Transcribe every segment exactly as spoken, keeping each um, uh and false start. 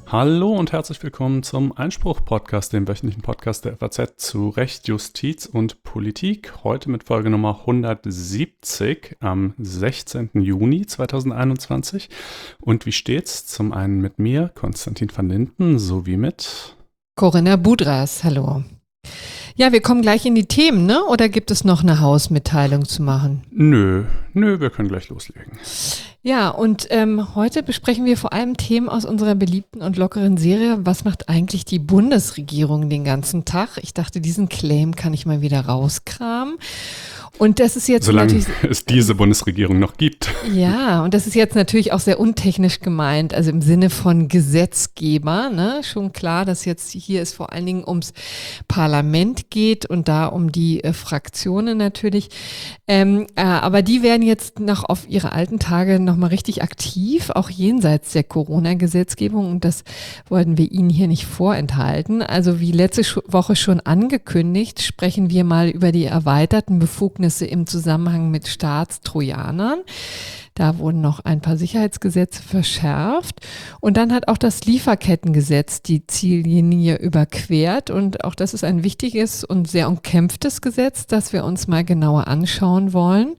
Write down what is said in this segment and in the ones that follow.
Hallo und herzlich willkommen zum Einspruch-Podcast, dem wöchentlichen Podcast der F A Z zu Recht, Justiz und Politik. Heute mit Folge Nummer hundertsiebzig am sechzehnten Juni zweitausendeinundzwanzig. Und wie steht's? Zum einen mit mir, Konstantin van Linden, sowie mit Corinna Budras. Hallo. Ja, wir kommen gleich in die Themen, ne? Oder gibt es noch eine Hausmitteilung zu machen? Nö, nö, wir können gleich loslegen. Ja, und ähm, heute besprechen wir vor allem Themen aus unserer beliebten und lockeren Serie. Was macht eigentlich die Bundesregierung den ganzen Tag? Ich dachte, diesen Claim kann ich mal wieder rauskramen. Und das ist jetzt Solange natürlich, es diese Bundesregierung noch gibt. Ja, und das ist jetzt natürlich auch sehr untechnisch gemeint, also im Sinne von Gesetzgeber, ne? Schon klar, dass jetzt hier es vor allen Dingen ums Parlament geht und da um die äh, Fraktionen natürlich. Ähm, äh, aber die werden jetzt noch auf ihre alten Tage nochmal richtig aktiv, auch jenseits der Corona-Gesetzgebung. Und das wollten wir Ihnen hier nicht vorenthalten. Also wie letzte Woche schon angekündigt, sprechen wir mal über die erweiterten Befugnisse im Zusammenhang mit Staatstrojanern. Da wurden noch ein paar Sicherheitsgesetze verschärft. Und dann hat auch das Lieferkettengesetz die Ziellinie überquert. Und auch das ist ein wichtiges und sehr umkämpftes Gesetz, das wir uns mal genauer anschauen wollen.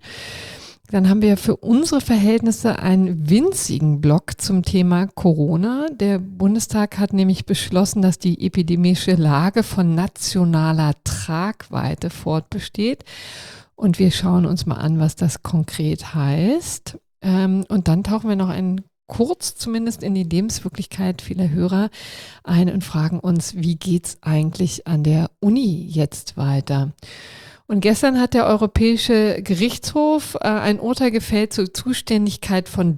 Dann haben wir für unsere Verhältnisse einen winzigen Block zum Thema Corona. Der Bundestag hat nämlich beschlossen, dass die epidemische Lage von nationaler Tragweite fortbesteht. Und wir schauen uns mal an, was das konkret heißt. Ähm, und dann tauchen wir noch ein kurz zumindest in die Lebenswirklichkeit vieler Hörer ein und fragen uns, wie geht's eigentlich an der Uni jetzt weiter? Und gestern hat der Europäische Gerichtshof äh, ein Urteil gefällt zur Zuständigkeit von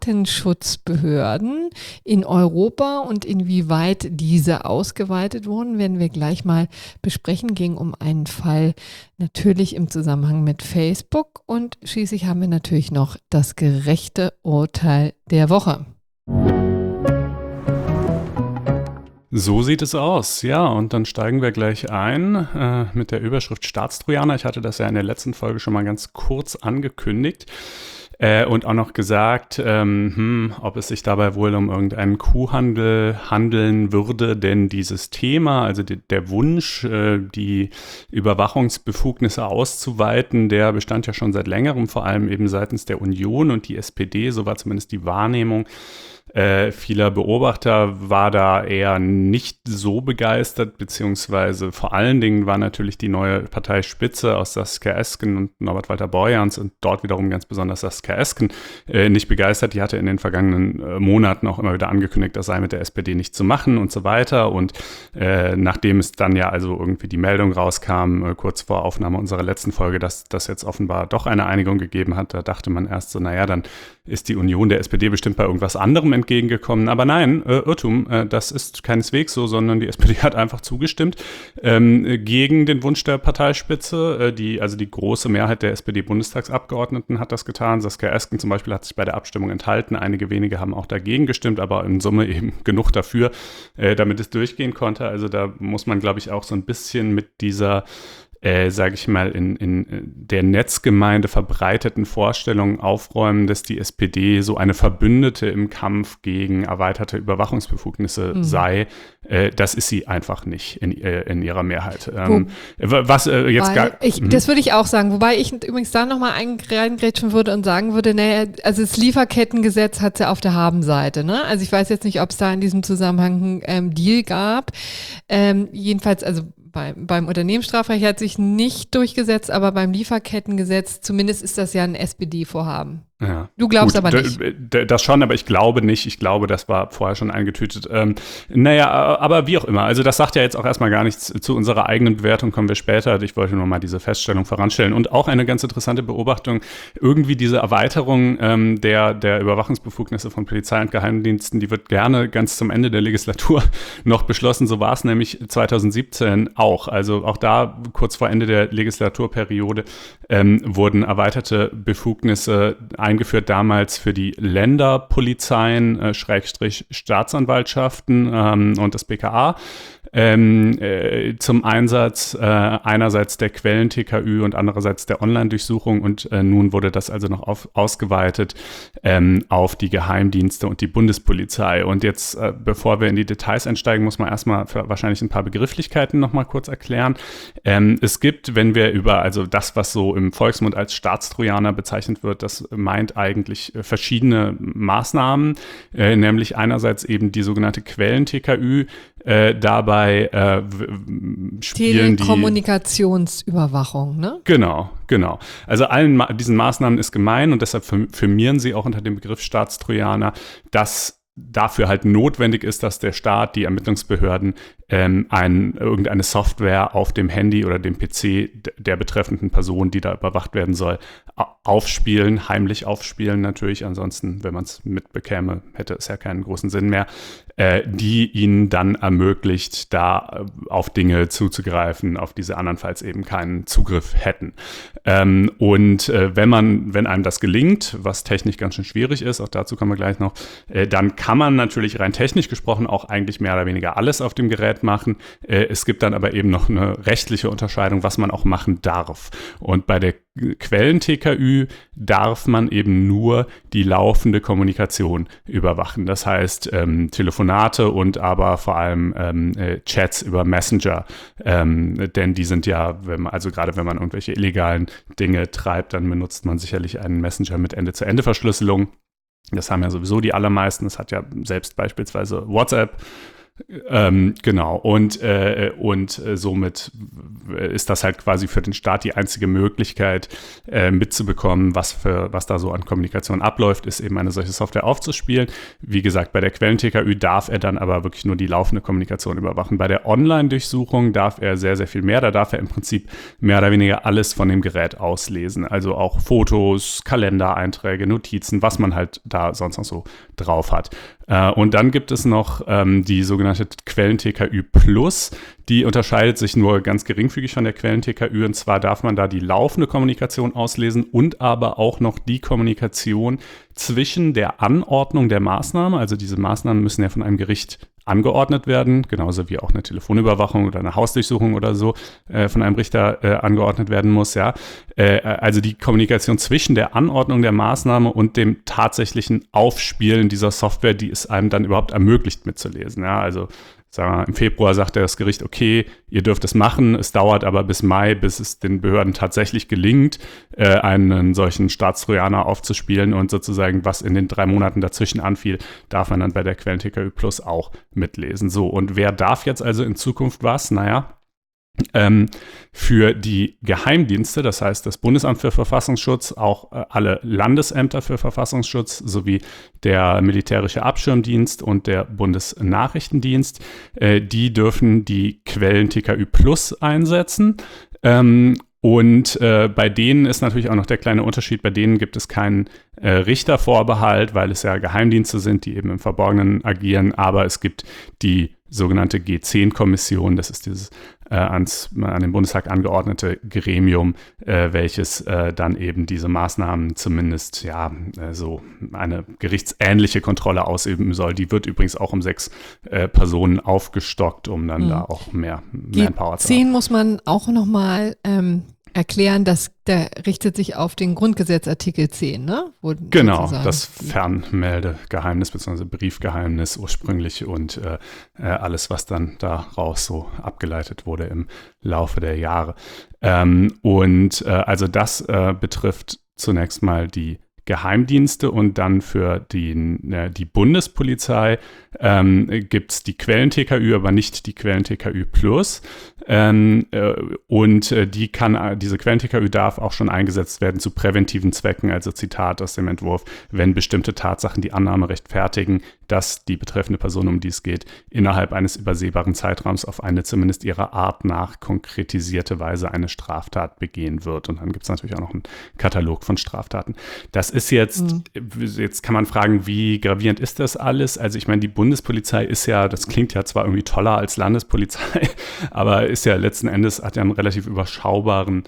Datenschutzbehörden in Europa und inwieweit diese ausgeweitet wurden, werden wir gleich mal besprechen. Ging um einen Fall natürlich im Zusammenhang mit Facebook und schließlich haben wir natürlich noch das gerechte Urteil der Woche. So sieht es aus, ja, und dann steigen wir gleich ein äh, mit der Überschrift Staatstrojaner. Ich hatte das ja in der letzten Folge schon mal ganz kurz angekündigt äh, und auch noch gesagt, ähm, hm, ob es sich dabei wohl um irgendeinen Kuhhandel handeln würde, denn dieses Thema, also die, der Wunsch, äh, die Überwachungsbefugnisse auszuweiten, der bestand ja schon seit längerem, vor allem eben seitens der Union und die S P D, so war zumindest die Wahrnehmung. Äh, vieler Beobachter war da eher nicht so begeistert, beziehungsweise vor allen Dingen war natürlich die neue Parteispitze aus Saskia Esken und Norbert Walter Borjans und dort wiederum ganz besonders Saskia Esken äh, nicht begeistert. Die hatte in den vergangenen äh, Monaten auch immer wieder angekündigt, das sei mit der S P D nicht zu machen und so weiter. Und äh, nachdem es dann ja also irgendwie die Meldung rauskam, äh, kurz vor Aufnahme unserer letzten Folge, dass das jetzt offenbar doch eine Einigung gegeben hat, da dachte man erst so, naja, dann ist die Union der S P D bestimmt bei irgendwas anderem entgegengekommen. Aber nein, äh, Irrtum, äh, das ist keineswegs so, sondern die S P D hat einfach zugestimmt ähm, gegen den Wunsch der Parteispitze. Äh, die, also die große Mehrheit der S P D-Bundestagsabgeordneten hat das getan. Saskia Esken zum Beispiel hat sich bei der Abstimmung enthalten. Einige wenige haben auch dagegen gestimmt, aber in Summe eben genug dafür, äh, damit es durchgehen konnte. Also da muss man, glaube ich, auch so ein bisschen mit dieser Äh, sage ich mal, in, in der Netzgemeinde verbreiteten Vorstellungen aufräumen, dass die S P D so eine Verbündete im Kampf gegen erweiterte Überwachungsbefugnisse mhm. sei. Äh, das ist sie einfach nicht in, äh, in ihrer Mehrheit. Ähm, was äh, jetzt gar, ich, das würde ich auch sagen, wobei ich übrigens da nochmal reingrätschen würde und sagen würde, naja, also das Lieferkettengesetz hat es ja auf der Habenseite, ne? Also ich weiß jetzt nicht, ob es da in diesem Zusammenhang ähm, Deal gab. Ähm, jedenfalls, also Beim, beim Unternehmensstrafrecht hat sich nicht durchgesetzt, aber beim Lieferkettengesetz, zumindest ist das ja ein S P D-Vorhaben. Ja. Du glaubst Gut, aber nicht. D- d- das schon, aber ich glaube nicht. Ich glaube, das war vorher schon eingetütet. Ähm, naja, aber wie auch immer. Also das sagt ja jetzt auch erstmal gar nichts zu unserer eigenen Bewertung, kommen wir später. Ich wollte nur mal diese Feststellung voranstellen. Und auch eine ganz interessante Beobachtung, irgendwie diese Erweiterung ähm, der, der Überwachungsbefugnisse von Polizei und Geheimdiensten, die wird gerne ganz zum Ende der Legislatur noch beschlossen. So war es nämlich zweitausendsiebzehn auch. Also auch da, kurz vor Ende der Legislaturperiode, ähm, wurden erweiterte Befugnisse eingeführt, damals für die Länderpolizeien, äh, Schrägstrich Staatsanwaltschaften ähm, und das B K A. ähm, äh, zum Einsatz, äh, einerseits der Quellen-T K Ü und andererseits der Online-Durchsuchung und äh, nun wurde das also noch auf, ausgeweitet ähm, auf die Geheimdienste und die Bundespolizei. Und jetzt, äh, bevor wir in die Details einsteigen, muss man erstmal wahrscheinlich ein paar Begrifflichkeiten nochmal kurz erklären. Ähm, es gibt, wenn wir über, also das, was so im Volksmund als Staatstrojaner bezeichnet wird, das meint eigentlich äh, verschiedene Maßnahmen, äh, nämlich einerseits eben die sogenannte Quellen-T K Ü, äh, dabei äh, spielen die Telekommunikationsüberwachung, ne? Genau, genau. Also allen Ma- diesen Maßnahmen ist gemein und deshalb firmieren sie auch unter dem Begriff Staatstrojaner, dass dafür halt notwendig ist, dass der Staat, die Ermittlungsbehörden ähm, ein, irgendeine Software auf dem Handy oder dem P C d- der betreffenden Person, die da überwacht werden soll, a- aufspielen, heimlich aufspielen natürlich. Ansonsten, wenn man es mitbekäme, hätte es ja keinen großen Sinn mehr, äh, die ihnen dann ermöglicht, da äh, auf Dinge zuzugreifen, auf diese andernfalls eben keinen Zugriff hätten. Ähm, und äh, wenn man, wenn einem das gelingt, was technisch ganz schön schwierig ist, auch dazu kommen wir gleich noch, äh, dann kann man natürlich rein technisch gesprochen auch eigentlich mehr oder weniger alles auf dem Gerät machen. Äh, es gibt dann aber eben noch eine rechtliche Unterscheidung, was man auch machen darf. Und bei der Quellen-T K Ü darf man eben nur die laufende Kommunikation überwachen. Das heißt ähm, Telefonate und aber vor allem ähm, äh, Chats über Messenger. Ähm, denn die sind ja, wenn man, also gerade wenn man irgendwelche illegalen Dinge treibt, dann benutzt man sicherlich einen Messenger mit Ende-zu-Ende-Verschlüsselung. Das haben ja sowieso die allermeisten. Das hat ja selbst beispielsweise WhatsApp. Ähm, genau, und, äh, und äh, somit ist das halt quasi für den Staat die einzige Möglichkeit, äh, mitzubekommen, was, für, was da so an Kommunikation abläuft, ist eben eine solche Software aufzuspielen. Wie gesagt, bei der Quellen-T K Ü darf er dann aber wirklich nur die laufende Kommunikation überwachen. Bei der Online-Durchsuchung darf er sehr, sehr viel mehr. Da darf er im Prinzip mehr oder weniger alles von dem Gerät auslesen. Also auch Fotos, Kalendereinträge, Notizen, was man halt da sonst noch so drauf hat. Äh, und dann gibt es noch ähm, die sogenannte Quellen-T K Ü Plus. Die unterscheidet sich nur ganz geringfügig von der Quellen-T K Ü. Und zwar darf man da die laufende Kommunikation auslesen und aber auch noch die Kommunikation zwischen der Anordnung der Maßnahme. Also diese Maßnahmen müssen ja von einem Gericht angeordnet werden, genauso wie auch eine Telefonüberwachung oder eine Hausdurchsuchung oder so äh, von einem Richter äh, angeordnet werden muss, ja. Äh, also die Kommunikation zwischen der Anordnung der Maßnahme und dem tatsächlichen Aufspielen dieser Software, die es einem dann überhaupt ermöglicht mitzulesen, ja. Also sagen wir, im Februar sagt das Gericht, okay, ihr dürft es machen, es dauert aber bis Mai, bis es den Behörden tatsächlich gelingt, äh, einen solchen Staatstrojaner aufzuspielen und sozusagen, was in den drei Monaten dazwischen anfiel, darf man dann bei der Quellen-T K Ü Plus auch mitlesen. So, und wer darf jetzt also in Zukunft was? Naja, Ähm, für die Geheimdienste, das heißt das Bundesamt für Verfassungsschutz, auch äh, alle Landesämter für Verfassungsschutz sowie der Militärische Abschirmdienst und der Bundesnachrichtendienst, äh, die dürfen die Quellen-T K Ü Plus einsetzen. Ähm, Und äh, bei denen ist natürlich auch noch der kleine Unterschied, bei denen gibt es keinen äh, Richtervorbehalt, weil es ja Geheimdienste sind, die eben im Verborgenen agieren, aber es gibt die sogenannte G zehn Kommission, das ist dieses äh, ans, an den Bundestag angeordnete Gremium, äh, welches äh, dann eben diese Maßnahmen zumindest, ja, äh, so eine gerichtsähnliche Kontrolle ausüben soll. Die wird übrigens auch um sechs äh, Personen aufgestockt, um dann mhm. da auch mehr Manpower zu haben. G zehn muss man auch nochmal ähm, erklären, dass der richtet sich auf den Grundgesetz-Artikel zehn, ne? Wo genau, das Fernmeldegeheimnis bzw. Briefgeheimnis ursprünglich und äh, alles, was dann daraus so abgeleitet wurde im Laufe der Jahre. Ähm, und äh, also das äh, betrifft zunächst mal die Geheimdienste und dann für die, äh, die Bundespolizei ähm, gibt es die Quellen-T K Ü, aber nicht die Quellen-T K Ü Plus. Ähm, äh, und äh, die kann, diese Quellen-T K Ü darf auch schon eingesetzt werden zu präventiven Zwecken, also Zitat aus dem Entwurf, wenn bestimmte Tatsachen die Annahme rechtfertigen, dass die betreffende Person, um die es geht, innerhalb eines übersehbaren Zeitraums auf eine zumindest ihrer Art nach konkretisierte Weise eine Straftat begehen wird. Und dann gibt es natürlich auch noch einen Katalog von Straftaten. Das ist jetzt, mhm. jetzt kann man fragen, wie gravierend ist das alles? Also ich meine, die Bundespolizei ist ja, das klingt ja zwar irgendwie toller als Landespolizei, aber ist ja letzten Endes, hat ja einen relativ überschaubaren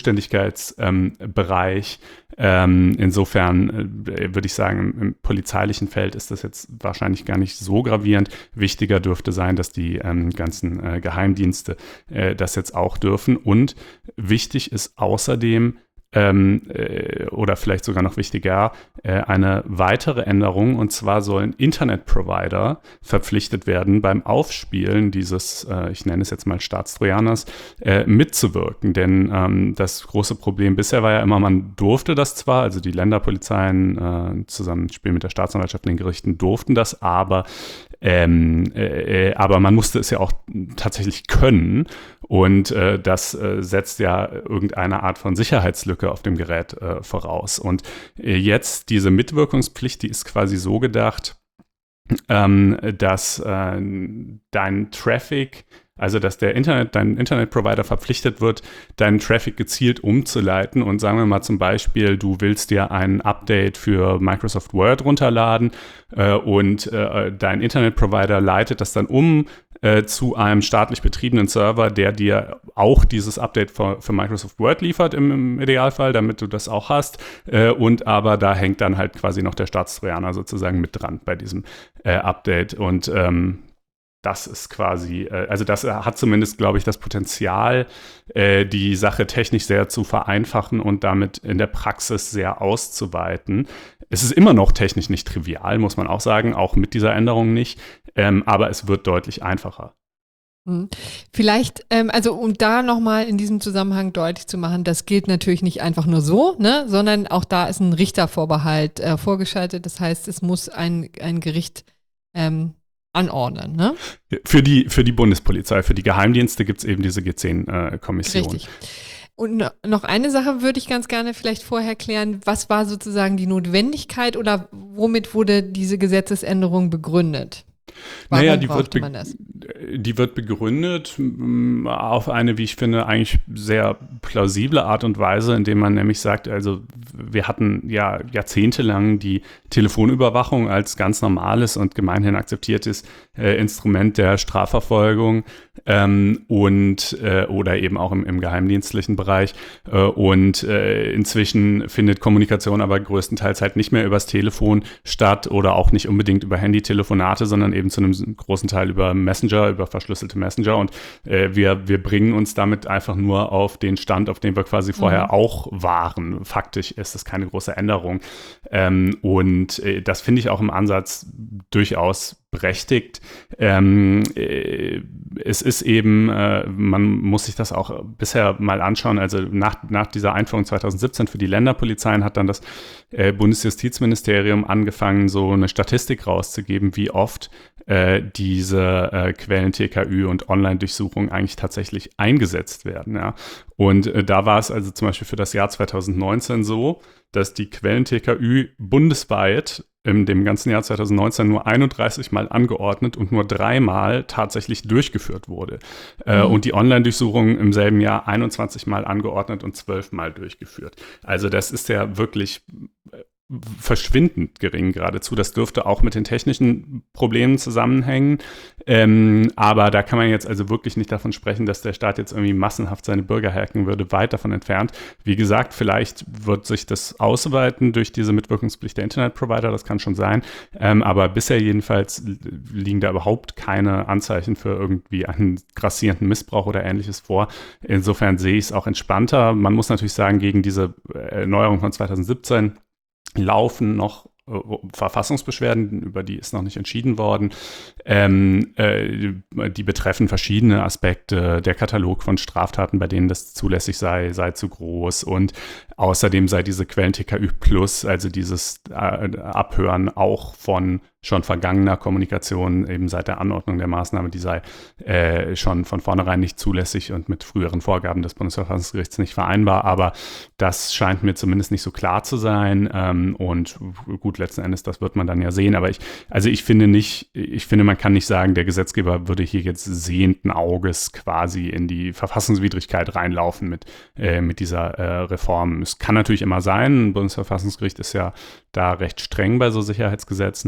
Zuständigkeitsbereich. Ähm, ähm, insofern äh, würde ich sagen, im, im polizeilichen Feld ist das jetzt wahrscheinlich gar nicht so gravierend. Wichtiger dürfte sein, dass die ähm, ganzen äh, Geheimdienste äh, das jetzt auch dürfen. Und wichtig ist außerdem, Ähm, äh, oder vielleicht sogar noch wichtiger, äh, eine weitere Änderung, und zwar sollen Internetprovider verpflichtet werden, beim Aufspielen dieses, äh, ich nenne es jetzt mal Staatstrojaners, äh, mitzuwirken. Denn ähm, das große Problem bisher war ja immer, man durfte das zwar, also die Länderpolizeien äh, zusammen im Spiel mit der Staatsanwaltschaft und den Gerichten durften das, aber Ähm, äh, aber man musste es ja auch tatsächlich können, und äh, das äh, setzt ja irgendeine Art von Sicherheitslücke auf dem Gerät äh, voraus. Und äh, jetzt diese Mitwirkungspflicht, die ist quasi so gedacht, ähm, dass äh, dein Traffic, also dass der Internet, dein Internetprovider verpflichtet wird, deinen Traffic gezielt umzuleiten. Und sagen wir mal zum Beispiel, du willst dir ein Update für Microsoft Word runterladen äh, und äh, dein Internetprovider leitet das dann um äh, zu einem staatlich betriebenen Server, der dir auch dieses Update für, für Microsoft Word liefert im, im Idealfall, damit du das auch hast. Äh, und aber da hängt dann halt quasi noch der Staatstrojaner sozusagen mit dran bei diesem äh, Update. Und ähm, das ist quasi, also das hat zumindest, glaube ich, das Potenzial, die Sache technisch sehr zu vereinfachen und damit in der Praxis sehr auszuweiten. Es ist immer noch technisch nicht trivial, muss man auch sagen, auch mit dieser Änderung nicht, aber es wird deutlich einfacher. Vielleicht, ähm, also um da nochmal in diesem Zusammenhang deutlich zu machen, das gilt natürlich nicht einfach nur so, ne, sondern auch da ist ein Richtervorbehalt äh, vorgeschaltet. Das heißt, es muss ein, ein Gericht ähm, anordnen, ne? Für die, für die Bundespolizei, für die Geheimdienste gibt es eben diese G zehn-Kommission. Richtig. Und noch eine Sache würde ich ganz gerne vielleicht vorher klären. Was war sozusagen die Notwendigkeit oder womit wurde diese Gesetzesänderung begründet? Warum naja, die wird, man das? die wird begründet mh, auf eine, wie ich finde, eigentlich sehr plausible Art und Weise, indem man nämlich sagt, also wir hatten ja jahrzehntelang die Telefonüberwachung als ganz normales und gemeinhin akzeptiertes äh, Instrument der Strafverfolgung ähm, und äh, oder eben auch im, im geheimdienstlichen Bereich. Äh, und äh, inzwischen findet Kommunikation aber größtenteils halt nicht mehr übers Telefon statt oder auch nicht unbedingt über Handytelefonate, sondern eben zu einem großen Teil über Messenger, über verschlüsselte Messenger. Und äh, wir, wir bringen uns damit einfach nur auf den Stand, auf dem wir quasi vorher mhm. auch waren. Faktisch ist es keine große Änderung. Ähm, und äh, das finde ich auch im Ansatz durchaus berechtigt. Ähm, äh, es ist eben, äh, man muss sich das auch bisher mal anschauen, also nach, nach dieser Einführung zwanzig siebzehn für die Länderpolizeien hat dann das äh, Bundesjustizministerium angefangen, so eine Statistik rauszugeben, wie oft äh, diese äh, Quellen-T K Ü und Online-Durchsuchungen eigentlich tatsächlich eingesetzt werden. Ja. Und äh, da war es also zum Beispiel für das Jahr zwanzig neunzehn so, dass die Quellen-T K Ü bundesweit in dem ganzen Jahr zwanzig neunzehn nur einunddreißig Mal angeordnet und nur dreimal tatsächlich durchgeführt wurde. Mhm. Äh, und die Online-Durchsuchung im selben Jahr einundzwanzig Mal angeordnet und zwölf Mal durchgeführt. Also das ist ja wirklich verschwindend gering geradezu. Das dürfte auch mit den technischen Problemen zusammenhängen. Ähm, aber da kann man jetzt also wirklich nicht davon sprechen, dass der Staat jetzt irgendwie massenhaft seine Bürger hacken würde, weit davon entfernt. Wie gesagt, vielleicht wird sich das ausweiten durch diese Mitwirkungspflicht der Internetprovider, das kann schon sein. Ähm, aber bisher jedenfalls liegen da überhaupt keine Anzeichen für irgendwie einen grassierenden Missbrauch oder Ähnliches vor. Insofern sehe ich es auch entspannter. Man muss natürlich sagen, gegen diese Erneuerung von zwanzig siebzehn laufen noch äh, Verfassungsbeschwerden, über die ist noch nicht entschieden worden. Ähm, äh, die betreffen verschiedene Aspekte. Der Katalog von Straftaten, bei denen das zulässig sei, sei zu groß. Und außerdem sei diese Quellen-T K Ü Plus, also dieses äh, Abhören auch von schon vergangener Kommunikation, eben seit der Anordnung der Maßnahme, die sei äh, schon von vornherein nicht zulässig und mit früheren Vorgaben des Bundesverfassungsgerichts nicht vereinbar. Aber das scheint mir zumindest nicht so klar zu sein. Ähm, und gut, letzten Endes, das wird man dann ja sehen. Aber ich, also ich finde nicht, ich finde, man kann nicht sagen, der Gesetzgeber würde hier jetzt sehenden Auges quasi in die Verfassungswidrigkeit reinlaufen mit, äh, mit dieser äh, Reform. Es kann natürlich immer sein, ein Bundesverfassungsgericht ist ja da recht streng bei so Sicherheitsgesetzen.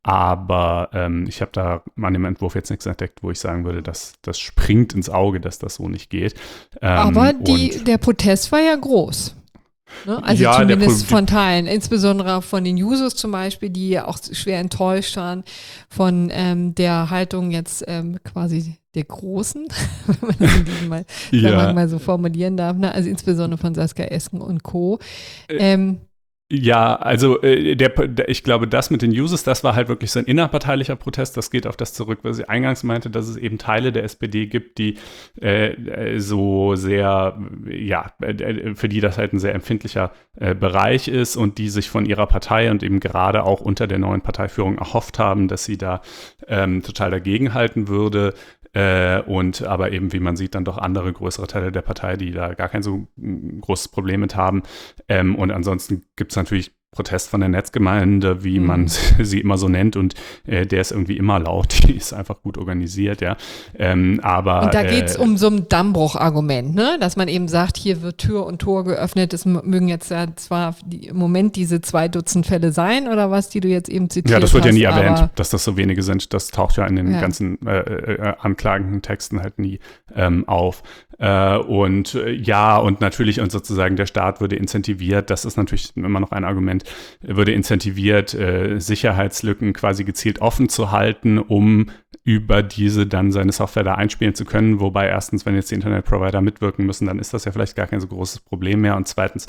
Aber ähm, ich habe da an dem Entwurf jetzt nichts entdeckt, wo ich sagen würde, dass das springt ins Auge, dass das so nicht geht. Ähm, Aber die, der Protest war ja groß. Ne? Also ja, zumindest der, von Teilen, insbesondere von den Users zum Beispiel, die ja auch schwer enttäuscht waren von ähm, der Haltung jetzt ähm, quasi der Großen, wenn man das in diesem Mal, ja. mal so formulieren darf, ne? Also insbesondere von Saskia Esken und Co. Ähm, Ja, also äh, der, der, ich glaube, das mit den Users, das war halt wirklich so ein innerparteilicher Protest. Das geht auf das zurück, was ich eingangs meinte, dass es eben Teile der S P D gibt, die äh, so sehr, ja, für die das halt ein sehr empfindlicher äh, Bereich ist und die sich von ihrer Partei und eben gerade auch unter der neuen Parteiführung erhofft haben, dass sie da ähm, total dagegenhalten würde. Äh, und aber eben, wie man sieht, dann doch andere größere Teile der Partei, die da gar kein so großes Problem mit haben. Ähm, und ansonsten gibt es natürlich Protest von der Netzgemeinde, wie mhm. man sie immer so nennt, und äh, der ist irgendwie immer laut, die ist einfach gut organisiert, ja. Ähm, aber, und da geht es äh, um so ein Dammbruch-Argument, ne? Dass man eben sagt, hier wird Tür und Tor geöffnet, es mögen jetzt ja zwar die, im Moment diese zwei Dutzend Fälle sein oder was, die du jetzt eben zitiert hast. Ja, das wird hast, ja nie erwähnt, dass das so wenige sind, das taucht ja in den ja. ganzen äh, äh, anklagenden Texten halt nie ähm, auf. Äh, und äh, ja, und natürlich, und sozusagen der Staat würde incentiviert, das ist natürlich immer noch ein Argument, würde incentiviert, äh, Sicherheitslücken quasi gezielt offen zu halten, um über diese dann seine Software da einspielen zu können. Wobei erstens, wenn jetzt die Internetprovider mitwirken müssen, dann ist das ja vielleicht gar kein so großes Problem mehr. Und zweitens,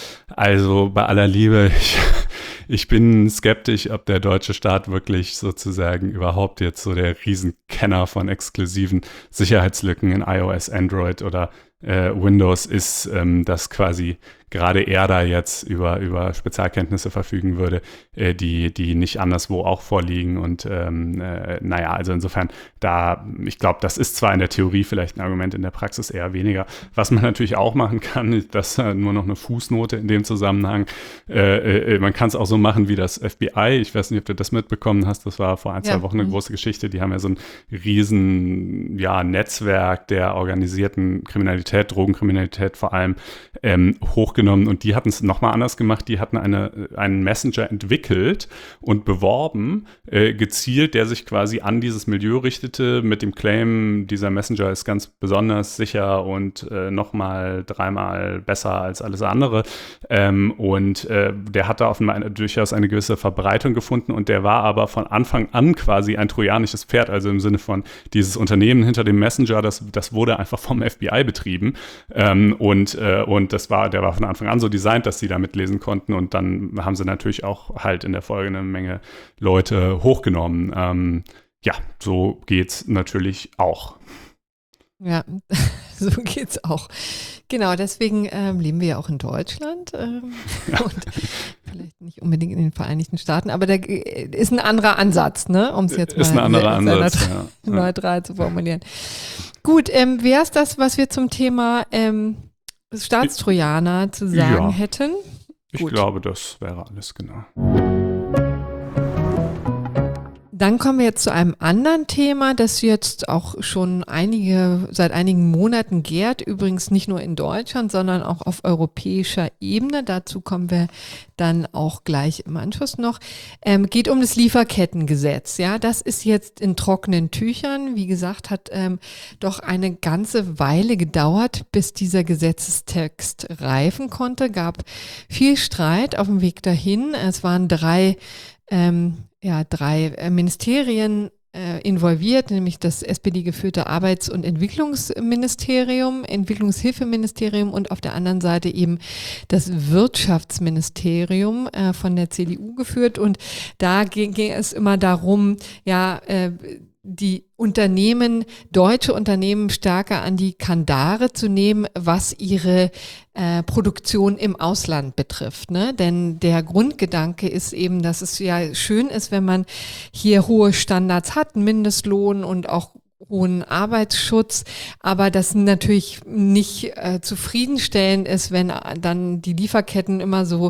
also bei aller Liebe, ich, ich bin skeptisch, ob der deutsche Staat wirklich sozusagen überhaupt jetzt so der Riesenkenner von exklusiven Sicherheitslücken in iOS, Android oder äh, Windows ist, ähm, dass quasi gerade er da jetzt über, über Spezialkenntnisse verfügen würde, äh, die, die nicht anderswo auch vorliegen. Und ähm, äh, naja, also insofern, da, ich glaube, das ist zwar in der Theorie vielleicht ein Argument, in der Praxis eher weniger. Was man natürlich auch machen kann, ist das äh, nur noch eine Fußnote in dem Zusammenhang. Äh, äh, man kann es auch so machen wie das F B I. Ich weiß nicht, ob du das mitbekommen hast. Das war vor ein, zwei ja. Wochen eine große Geschichte. Die haben ja so ein riesen ja, Netzwerk der organisierten Kriminalität, Drogenkriminalität vor allem, ähm, hochgenommen, und die hatten es nochmal anders gemacht. Die hatten eine, einen Messenger entwickelt und beworben, äh, gezielt, der sich quasi an dieses Milieu richtete, mit dem Claim, dieser Messenger ist ganz besonders sicher und äh, nochmal dreimal besser als alles andere. Ähm, und äh, der hat da offenbar eine, durchaus eine gewisse Verbreitung gefunden, und der war aber von Anfang an quasi ein trojanisches Pferd, also im Sinne von dieses Unternehmen hinter dem Messenger, das, das wurde einfach vom F B I betrieben. Ähm, und, äh, und das war, der war von Anfang an so designt, dass sie da mitlesen konnten, und dann haben sie natürlich auch halt in der Folge eine Menge Leute hochgenommen. Ähm, ja, so geht's natürlich auch. Ja, so geht's auch. Genau, deswegen ähm, leben wir ja auch in Deutschland ähm, ja. und vielleicht nicht unbedingt in den Vereinigten Staaten, aber da ist ein anderer Ansatz, ne, um es jetzt ist mal ein anderer Ansatz, neutral, ja. neutral zu formulieren. Gut, ähm, wäre es das, was wir zum Thema ähm, Staatstrojaner zu sagen ja, hätten? Ich Gut. glaube, das wäre alles, genau. Dann kommen wir jetzt zu einem anderen Thema, das jetzt auch schon einige, seit einigen Monaten gärt, übrigens nicht nur in Deutschland, sondern auch auf europäischer Ebene. Dazu kommen wir dann auch gleich im Anschluss noch. Ähm, geht um das Lieferkettengesetz. Ja, das ist jetzt in trockenen Tüchern. Wie gesagt, hat ähm, doch eine ganze Weile gedauert, bis dieser Gesetzestext reifen konnte. Gab viel Streit auf dem Weg dahin. Es waren drei ähm, ja, drei äh, Ministerien äh, involviert, nämlich das S P D-geführte Arbeits- und Entwicklungsministerium, Entwicklungshilfeministerium und auf der anderen Seite eben das Wirtschaftsministerium äh, von der C D U geführt. Und da ging, ging es immer darum, ja, äh, die Unternehmen, deutsche Unternehmen stärker an die Kandare zu nehmen, was ihre äh, Produktion im Ausland betrifft, ne? Denn der Grundgedanke ist eben, dass es ja schön ist, wenn man hier hohe Standards hat, Mindestlohn und auch hohen Arbeitsschutz, aber das natürlich nicht äh, zufriedenstellend ist, wenn dann die Lieferketten immer so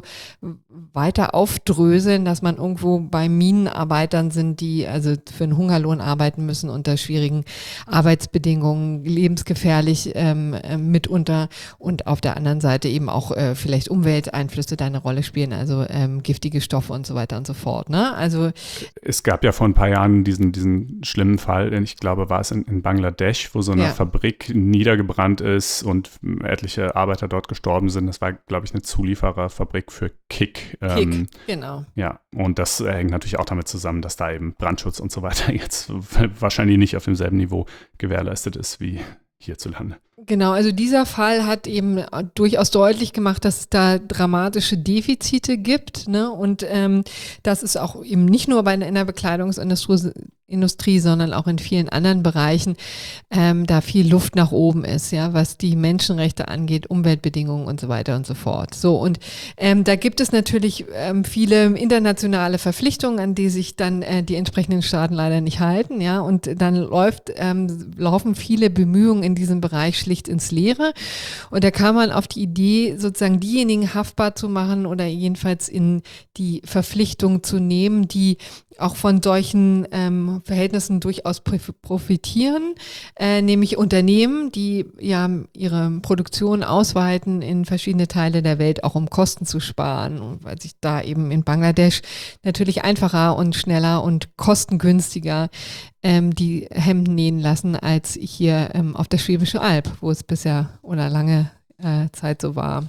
weiter aufdröseln, dass man irgendwo bei Minenarbeitern sind, die also für einen Hungerlohn arbeiten müssen unter schwierigen Arbeitsbedingungen, lebensgefährlich ähm, äh, mitunter und auf der anderen Seite eben auch äh, vielleicht Umwelteinflüsse da eine Rolle spielen, also ähm, giftige Stoffe und so weiter und so fort. Ne? Also es gab ja vor ein paar Jahren diesen, diesen schlimmen Fall, denn ich glaube, war es in, in Bangladesch, wo so eine ja. Fabrik niedergebrannt ist und etliche Arbeiter dort gestorben sind. Das war, glaube ich, eine Zuliefererfabrik für Kick. Kick, ähm, genau. Ja, und das äh, hängt natürlich auch damit zusammen, dass da eben Brandschutz und so weiter jetzt wahrscheinlich nicht auf demselben Niveau gewährleistet ist wie hierzulande. Genau, also dieser Fall hat eben durchaus deutlich gemacht, dass es da dramatische Defizite gibt, ne? Und ähm, das ist auch eben nicht nur bei in der Bekleidungsindustrie, Industrie, sondern auch in vielen anderen Bereichen ähm, da viel Luft nach oben ist, ja, was die Menschenrechte angeht, Umweltbedingungen und so weiter und so fort. So, und ähm, da gibt es natürlich ähm, viele internationale Verpflichtungen, an die sich dann äh, die entsprechenden Staaten leider nicht halten, ja, und dann läuft, ähm, laufen viele Bemühungen in diesem Bereich schlicht ins Leere. Und da kam man auf die Idee, sozusagen diejenigen haftbar zu machen oder jedenfalls in die Verpflichtung zu nehmen, die auch von solchen ähm, Verhältnissen durchaus profitieren, äh, nämlich Unternehmen, die ja ihre Produktion ausweiten in verschiedene Teile der Welt, auch um Kosten zu sparen, und weil sich da eben in Bangladesch natürlich einfacher und schneller und kostengünstiger ähm, die Hemden nähen lassen als hier ähm, auf der Schwäbische Alb, wo es bisher oder lange äh, Zeit so war.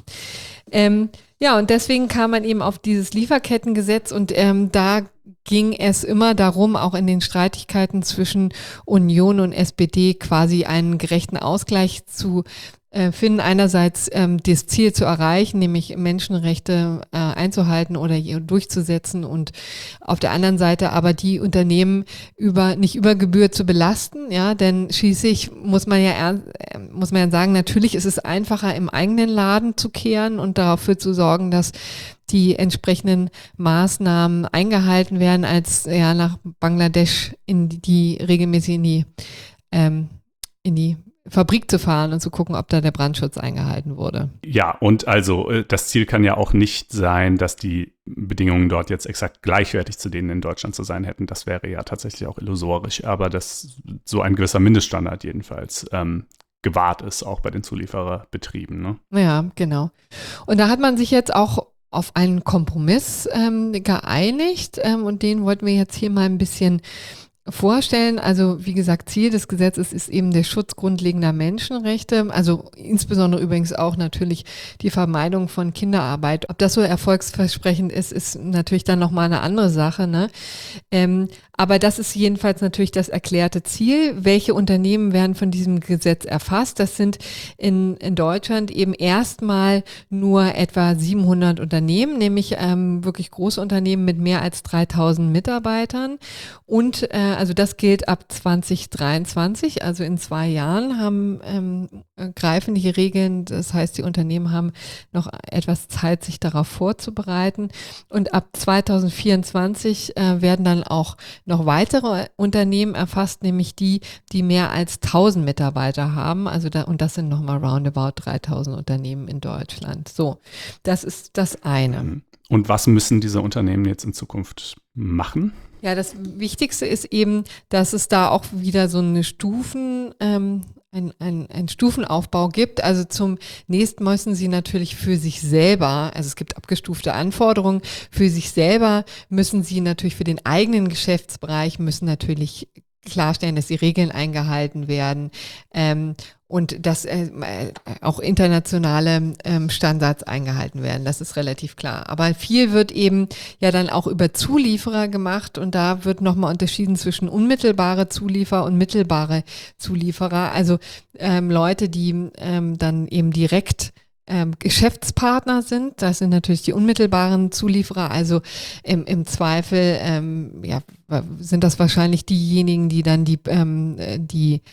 Ähm, ja, und deswegen kam man eben auf dieses Lieferkettengesetz und ähm, da ging es immer darum, auch in den Streitigkeiten zwischen Union und S P D quasi einen gerechten Ausgleich zu äh, finden. Einerseits ähm, das Ziel zu erreichen, nämlich Menschenrechte äh, einzuhalten oder durchzusetzen und auf der anderen Seite aber die Unternehmen über nicht über Gebühr zu belasten, ja, denn schließlich muss man ja ernst, äh, muss man ja sagen, natürlich ist es einfacher im eigenen Laden zu kehren und dafür zu sorgen, dass die entsprechenden Maßnahmen eingehalten werden, als ja nach Bangladesch in die, die regelmäßig in die ähm, in die Fabrik zu fahren und zu gucken, ob da der Brandschutz eingehalten wurde. Ja, und also das Ziel kann ja auch nicht sein, dass die Bedingungen dort jetzt exakt gleichwertig zu denen in Deutschland zu sein hätten. Das wäre ja tatsächlich auch illusorisch, aber dass so ein gewisser Mindeststandard jedenfalls ähm, gewahrt ist, auch bei den Zuliefererbetrieben. Ne? Ja, genau. Und da hat man sich jetzt auch auf einen Kompromiss ähm, geeinigt ähm, und den wollten wir jetzt hier mal ein bisschen vorstellen. Also wie gesagt, Ziel des Gesetzes ist eben der Schutz grundlegender Menschenrechte, also insbesondere übrigens auch natürlich die Vermeidung von Kinderarbeit. Ob das so erfolgsversprechend ist, ist natürlich dann nochmal eine andere Sache, ne? Ähm, aber das ist jedenfalls natürlich das erklärte Ziel. Welche Unternehmen werden von diesem Gesetz erfasst? Das sind in, in Deutschland eben erstmal nur etwa siebenhundert Unternehmen, nämlich ähm, wirklich große Unternehmen mit mehr als dreitausend Mitarbeitern. Und äh, also das gilt ab zwanzig dreiundzwanzig, also in zwei Jahren haben ähm, greifen die Regeln. Das heißt, die Unternehmen haben noch etwas Zeit, sich darauf vorzubereiten. Und ab zwanzig vierundzwanzig äh, werden dann auch noch weitere Unternehmen erfasst, nämlich die, die mehr als tausend Mitarbeiter haben. Also da, und das sind nochmal roundabout dreitausend Unternehmen in Deutschland. So, das ist das eine. Und was müssen diese Unternehmen jetzt in Zukunft machen? Ja, das Wichtigste ist eben, dass es da auch wieder so eine Stufen, ähm, ein, ein, ein Stufenaufbau gibt. Also zunächst müssen sie natürlich für sich selber, also es gibt abgestufte Anforderungen, für sich selber müssen sie natürlich für den eigenen Geschäftsbereich müssen natürlich klarstellen, dass die Regeln eingehalten werden ähm, und dass äh, auch internationale ähm, Standards eingehalten werden. Das ist relativ klar. Aber viel wird eben ja dann auch über Zulieferer gemacht und da wird nochmal unterschieden zwischen unmittelbare Zulieferer und mittelbare Zulieferer. Also ähm, Leute, die ähm, dann eben direkt Ähm, Geschäftspartner sind. Das sind natürlich die unmittelbaren Zulieferer. Also im, im Zweifel ähm, ja, sind das wahrscheinlich diejenigen, die dann die, ähm, die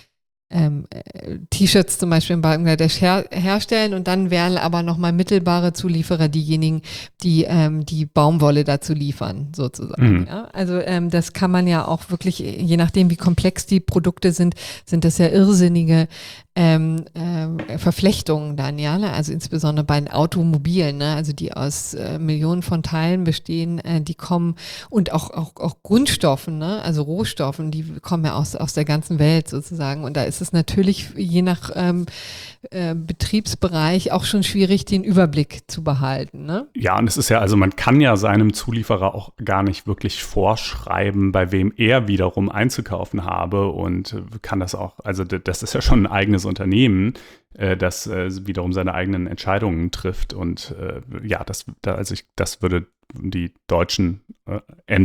ähm, T-Shirts zum Beispiel in Bangladesch her, herstellen und dann wären aber nochmal mittelbare Zulieferer diejenigen, die ähm, die Baumwolle dazu liefern, sozusagen. Mhm. Ja? Also ähm, das kann man ja auch wirklich, je nachdem wie komplex die Produkte sind, sind das ja irrsinnige ähm, äh, Verflechtungen dann, ja, ne? Also insbesondere bei den Automobilen, ne? Also die aus äh, Millionen von Teilen bestehen, äh, die kommen und auch, auch, auch Grundstoffen, ne? Also Rohstoffen, die kommen ja aus, aus der ganzen Welt sozusagen und da ist es natürlich je nach ähm, äh, Betriebsbereich auch schon schwierig, den Überblick zu behalten, ne? Ja, und es ist ja, also man kann ja seinem Zulieferer auch gar nicht wirklich vorschreiben, bei wem er wiederum einzukaufen habe und kann das auch, also das ist ja schon ein eigenes Unternehmen, äh, das äh, wiederum seine eigenen Entscheidungen trifft und äh, ja, das, da, also ich, das würde die deutschen äh,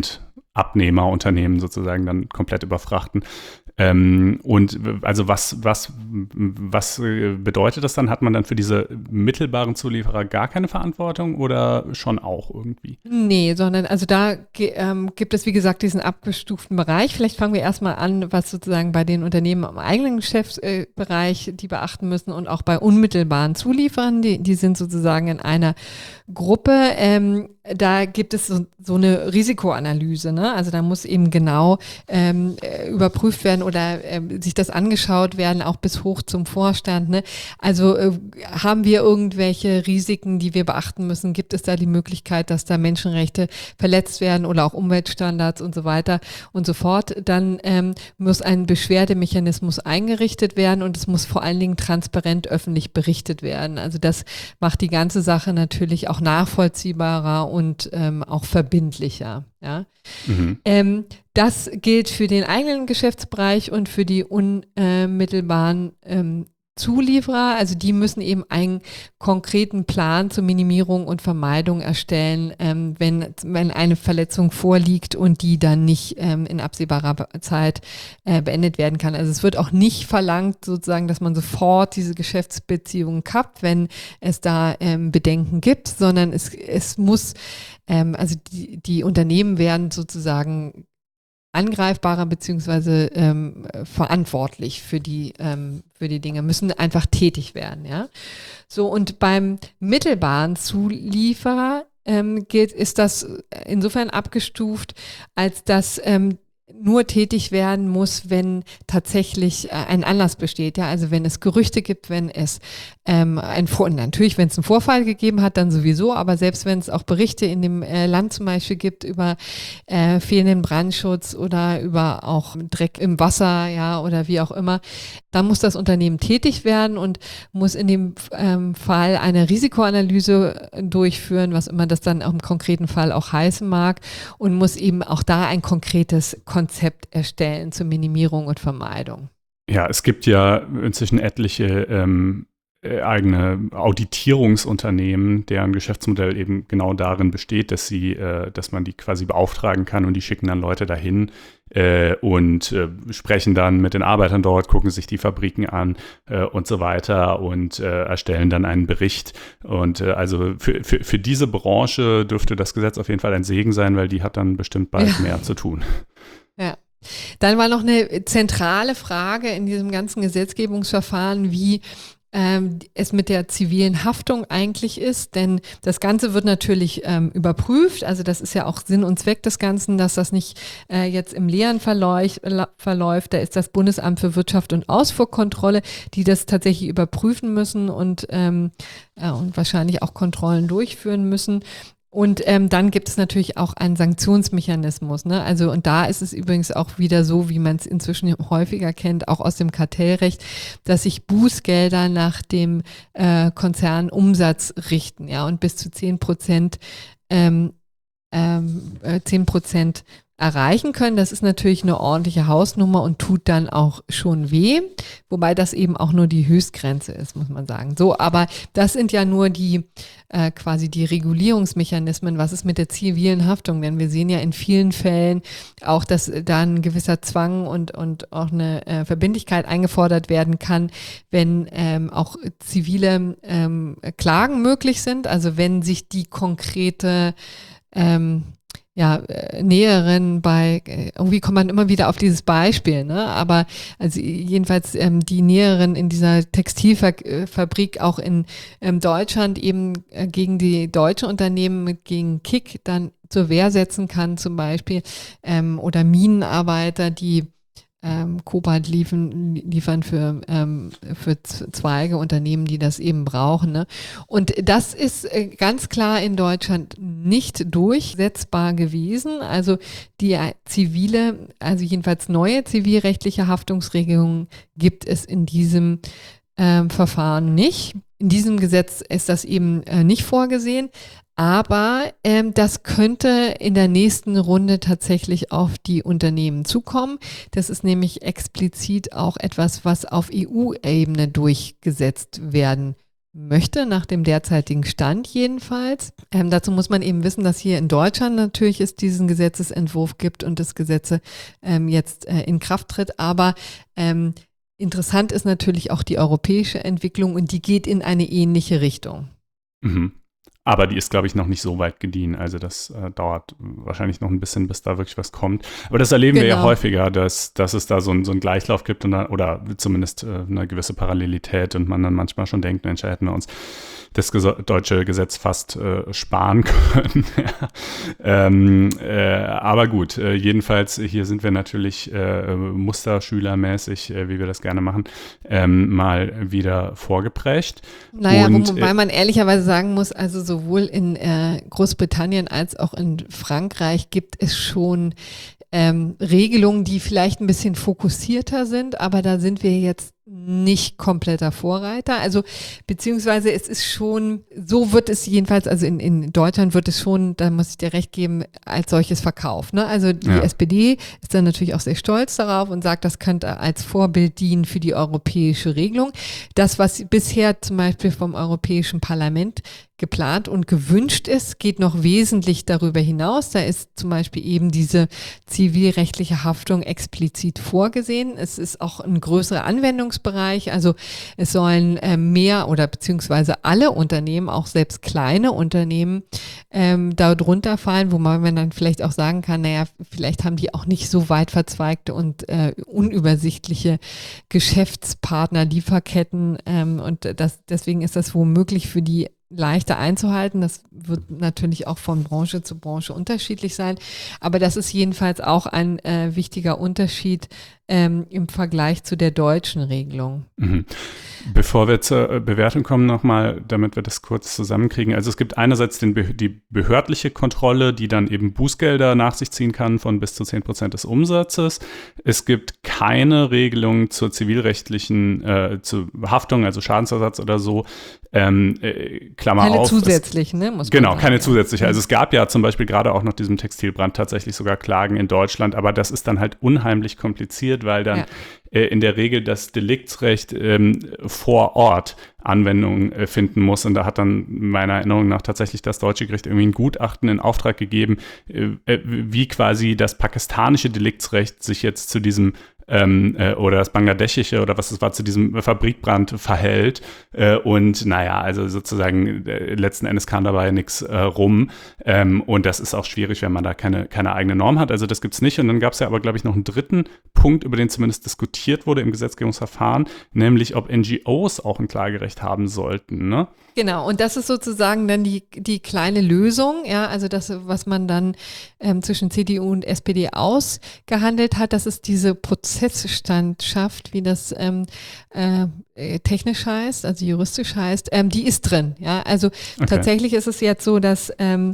Endabnehmerunternehmen sozusagen dann komplett überfrachten. Ähm, und also was, was, was bedeutet das dann? Hat man dann für diese mittelbaren Zulieferer gar keine Verantwortung oder schon auch irgendwie? Nee, sondern also da ähm, gibt es, wie gesagt, diesen abgestuften Bereich. Vielleicht fangen wir erstmal an, was sozusagen bei den Unternehmen im eigenen Geschäftsbereich äh, die beachten müssen und auch bei unmittelbaren Zulieferern, die, die sind sozusagen in einer Gruppe. Ähm, da gibt es so, so eine Risikoanalyse, ne? Also da muss eben genau ähm, überprüft werden oder äh, sich das angeschaut werden, auch bis hoch zum Vorstand, ne? Also äh, haben wir irgendwelche Risiken, die wir beachten müssen? Gibt es da die Möglichkeit, dass da Menschenrechte verletzt werden oder auch Umweltstandards und so weiter und so fort? Dann ähm, muss ein Beschwerdemechanismus eingerichtet werden und es muss vor allen Dingen transparent öffentlich berichtet werden. Also das macht die ganze Sache natürlich auch nachvollziehbarer und ähm, auch verbindlicher. Ja? Mhm. Ähm, das gilt für den eigenen Geschäftsbereich und für die unmittelbaren ähm, Zulieferer. Also die müssen eben einen konkreten Plan zur Minimierung und Vermeidung erstellen, ähm, wenn, wenn eine Verletzung vorliegt und die dann nicht ähm, in absehbarer Zeit äh, beendet werden kann. Also es wird auch nicht verlangt, sozusagen, dass man sofort diese Geschäftsbeziehungen kappt, wenn es da ähm, Bedenken gibt, sondern es, es muss, ähm, also die, die Unternehmen werden sozusagen angreifbarer beziehungsweise ähm, verantwortlich für die ähm, für die Dinge, müssen einfach tätig werden, ja. So, und beim mittelbaren Zulieferer ähm, geht, ist das insofern abgestuft, als dass ähm, nur tätig werden muss, wenn tatsächlich äh, ein Anlass besteht, ja, also wenn es Gerüchte gibt, wenn es ähm, ein Vor- natürlich, wenn es einen Vorfall gegeben hat, dann sowieso, aber selbst wenn es auch Berichte in dem äh, Land zum Beispiel gibt über äh, fehlenden Brandschutz oder über auch Dreck im Wasser, ja, oder wie auch immer, dann muss das Unternehmen tätig werden und muss in dem ähm, Fall eine Risikoanalyse durchführen, was immer das dann im konkreten Fall auch heißen mag, und muss eben auch da ein konkretes Konzept erstellen zur Minimierung und Vermeidung. Ja, es gibt ja inzwischen etliche ähm, eigene Auditierungsunternehmen, deren Geschäftsmodell eben genau darin besteht, dass sie, äh, dass man die quasi beauftragen kann und die schicken dann Leute dahin äh, und äh, sprechen dann mit den Arbeitern dort, gucken sich die Fabriken an äh, und so weiter und äh, erstellen dann einen Bericht. Und äh, also für, für, für diese Branche dürfte das Gesetz auf jeden Fall ein Segen sein, weil die hat dann bestimmt bald Ja. mehr zu tun. Ja. Dann war noch eine zentrale Frage in diesem ganzen Gesetzgebungsverfahren, wie ähm, es mit der zivilen Haftung eigentlich ist, denn das Ganze wird natürlich ähm, überprüft, also das ist ja auch Sinn und Zweck des Ganzen, dass das nicht äh, jetzt im Leeren verläuft, verläuft, da ist das Bundesamt für Wirtschaft und Ausfuhrkontrolle, die das tatsächlich überprüfen müssen und, ähm, äh, und wahrscheinlich auch Kontrollen durchführen müssen. Und ähm, dann gibt es natürlich auch einen Sanktionsmechanismus, ne? Also und da ist es übrigens auch wieder so, wie man es inzwischen häufiger kennt, auch aus dem Kartellrecht, dass sich Bußgelder nach dem äh, Konzernumsatz richten, ja, und bis zu zehn Prozent ähm, ähm, äh, zehn Prozent erreichen können. Das ist natürlich eine ordentliche Hausnummer und tut dann auch schon weh, wobei das eben auch nur die Höchstgrenze ist, muss man sagen. So, aber das sind ja nur die äh, quasi die Regulierungsmechanismen. Was ist mit der zivilen Haftung? Denn wir sehen ja in vielen Fällen auch, dass da ein gewisser Zwang und, und auch eine äh, Verbindlichkeit eingefordert werden kann, wenn ähm, auch zivile ähm, Klagen möglich sind. Also wenn sich die konkrete ähm, ja, äh, Näherin bei, äh, irgendwie kommt man immer wieder auf dieses Beispiel, ne? Aber also jedenfalls ähm, die Näherin in dieser Textilfabrik auch in ähm, Deutschland eben äh, gegen die deutschen Unternehmen, mit gegen Kick dann zur Wehr setzen kann zum Beispiel, ähm, oder Minenarbeiter, die ähm, Kobalt liefern, liefern für, ähm, für Zweige, Unternehmen, die das eben brauchen. Ne? Und das ist äh, ganz klar in Deutschland nicht durchsetzbar gewesen. Also die äh, zivile, also jedenfalls neue zivilrechtliche Haftungsregelungen gibt es in diesem ähm, Verfahren nicht. In diesem Gesetz ist das eben äh, nicht vorgesehen. Aber ähm, das könnte in der nächsten Runde tatsächlich auf die Unternehmen zukommen. Das ist nämlich explizit auch etwas, was auf E U-Ebene durchgesetzt werden möchte, nach dem derzeitigen Stand jedenfalls. Ähm, dazu muss man eben wissen, dass hier in Deutschland natürlich es diesen Gesetzesentwurf gibt und das Gesetze ähm, jetzt äh, in Kraft tritt. Aber ähm, interessant ist natürlich auch die europäische Entwicklung und die geht in eine ähnliche Richtung. Mhm. Aber die ist, glaube ich, noch nicht so weit gediehen. Also das äh, dauert wahrscheinlich noch ein bisschen, bis da wirklich was kommt. Aber das erleben genau. wir ja häufiger, dass, dass es da so, ein, so einen Gleichlauf gibt und dann, oder zumindest äh, eine gewisse Parallelität und man dann manchmal schon denkt, Mensch, da hätten wir uns das ges- deutsche Gesetz fast äh, sparen können. ähm, äh, aber gut, äh, jedenfalls hier sind wir natürlich äh, musterschülermäßig, äh, wie wir das gerne machen, ähm, mal wieder vorgeprägt. Naja, und, wobei man ehrlicherweise sagen muss, also sowohl in äh, Großbritannien als auch in Frankreich gibt es schon ähm, Regelungen, die vielleicht ein bisschen fokussierter sind, aber da sind wir jetzt nicht kompletter Vorreiter. Also beziehungsweise es ist schon, so wird es jedenfalls, also in, in Deutschland wird es schon, da muss ich dir recht geben, als solches verkauft. Ne? Also die ja. S P D ist dann natürlich auch sehr stolz darauf und sagt, das könnte als Vorbild dienen für die europäische Regelung. Das, was bisher zum Beispiel vom Europäischen Parlament geplant und gewünscht ist, geht noch wesentlich darüber hinaus. Da ist zum Beispiel eben diese zivilrechtliche Haftung explizit vorgesehen. Es ist auch ein größerer Anwendungsbereich. Also es sollen äh, mehr oder beziehungsweise alle Unternehmen, auch selbst kleine Unternehmen, ähm, darunter fallen, wo man dann vielleicht auch sagen kann, naja, vielleicht haben die auch nicht so weit verzweigte und äh, unübersichtliche Geschäftspartner, Lieferketten ähm, und das, deswegen ist das womöglich für die leichter einzuhalten. Das wird natürlich auch von Branche zu Branche unterschiedlich sein. Aber das ist jedenfalls auch ein äh, wichtiger Unterschied ähm, im Vergleich zu der deutschen Regelung. Mhm. Bevor wir zur Bewertung kommen, nochmal, damit wir das kurz zusammenkriegen. Also es gibt einerseits den, die behördliche Kontrolle, die dann eben Bußgelder nach sich ziehen kann von bis zu zehn Prozent des Umsatzes. Es gibt keine Regelung zur zivilrechtlichen äh, zur Haftung, also Schadensersatz oder so. Ähm, äh, Klammer keine auf. zusätzlichen, ne? Muss man genau, sagen, keine ja. zusätzliche. Also es gab ja zum Beispiel gerade auch nach diesem Textilbrand tatsächlich sogar Klagen in Deutschland, aber das ist dann halt unheimlich kompliziert, weil dann ja. äh, in der Regel das Deliktsrecht ähm, vor Ort Anwendung äh, finden muss. Und da hat dann meiner Erinnerung nach tatsächlich das deutsche Gericht irgendwie ein Gutachten in Auftrag gegeben, äh, äh, wie quasi das pakistanische Deliktsrecht sich jetzt zu diesem Ähm, äh, oder das bangladeschische oder was es war, zu diesem Fabrikbrand verhält. Äh, und naja, also sozusagen äh, letzten Endes kam dabei nichts äh, rum. Ähm, und das ist auch schwierig, wenn man da keine, keine eigene Norm hat. Also das gibt's nicht. Und dann gab es ja aber, glaube ich, noch einen dritten Punkt, über den zumindest diskutiert wurde im Gesetzgebungsverfahren, nämlich ob N G Os auch ein Klagerecht haben sollten, ne? Genau, und das ist sozusagen dann die, die kleine Lösung, ja, also das, was man dann ähm, zwischen C D U und S P D ausgehandelt hat, das ist diese Prozessstandschaft, wie das ähm, äh, technisch heißt, also juristisch heißt, ähm, die ist drin, ja, also okay. Tatsächlich ist es jetzt so, dass ähm,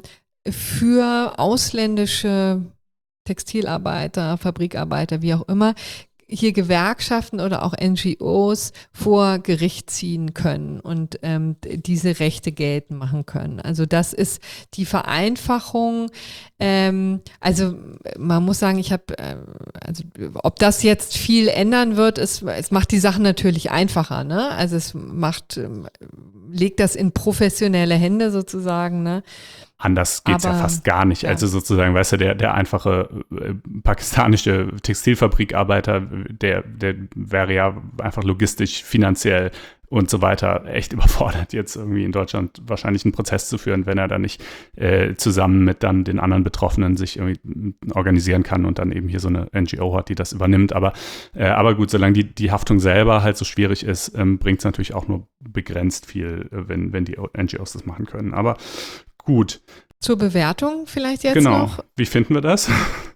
für ausländische Textilarbeiter, Fabrikarbeiter, wie auch immer, hier Gewerkschaften oder auch N G Os vor Gericht ziehen können und ähm, diese Rechte geltend machen können. Also das ist die Vereinfachung. Ähm, also man muss sagen, ich habe, äh, also ob das jetzt viel ändern wird, es, es macht die Sachen natürlich einfacher, ne? Also es macht, ähm, legt das in professionelle Hände sozusagen, ne? Anders geht's Aber, ja fast gar nicht. Ja. Also sozusagen, weißt du, der, der einfache äh, pakistanische Textilfabrikarbeiter, der, der wäre ja einfach logistisch, finanziell und so weiter echt überfordert, jetzt irgendwie in Deutschland wahrscheinlich einen Prozess zu führen, wenn er da nicht äh, zusammen mit dann den anderen Betroffenen sich irgendwie organisieren kann und dann eben hier so eine N G O hat, die das übernimmt. Aber, äh, aber gut, solange die, die Haftung selber halt so schwierig ist, ähm, bringt es natürlich auch nur begrenzt viel, wenn, wenn die N G Os das machen können. Aber gut. Zur Bewertung vielleicht jetzt genau. noch. Wie finden wir das?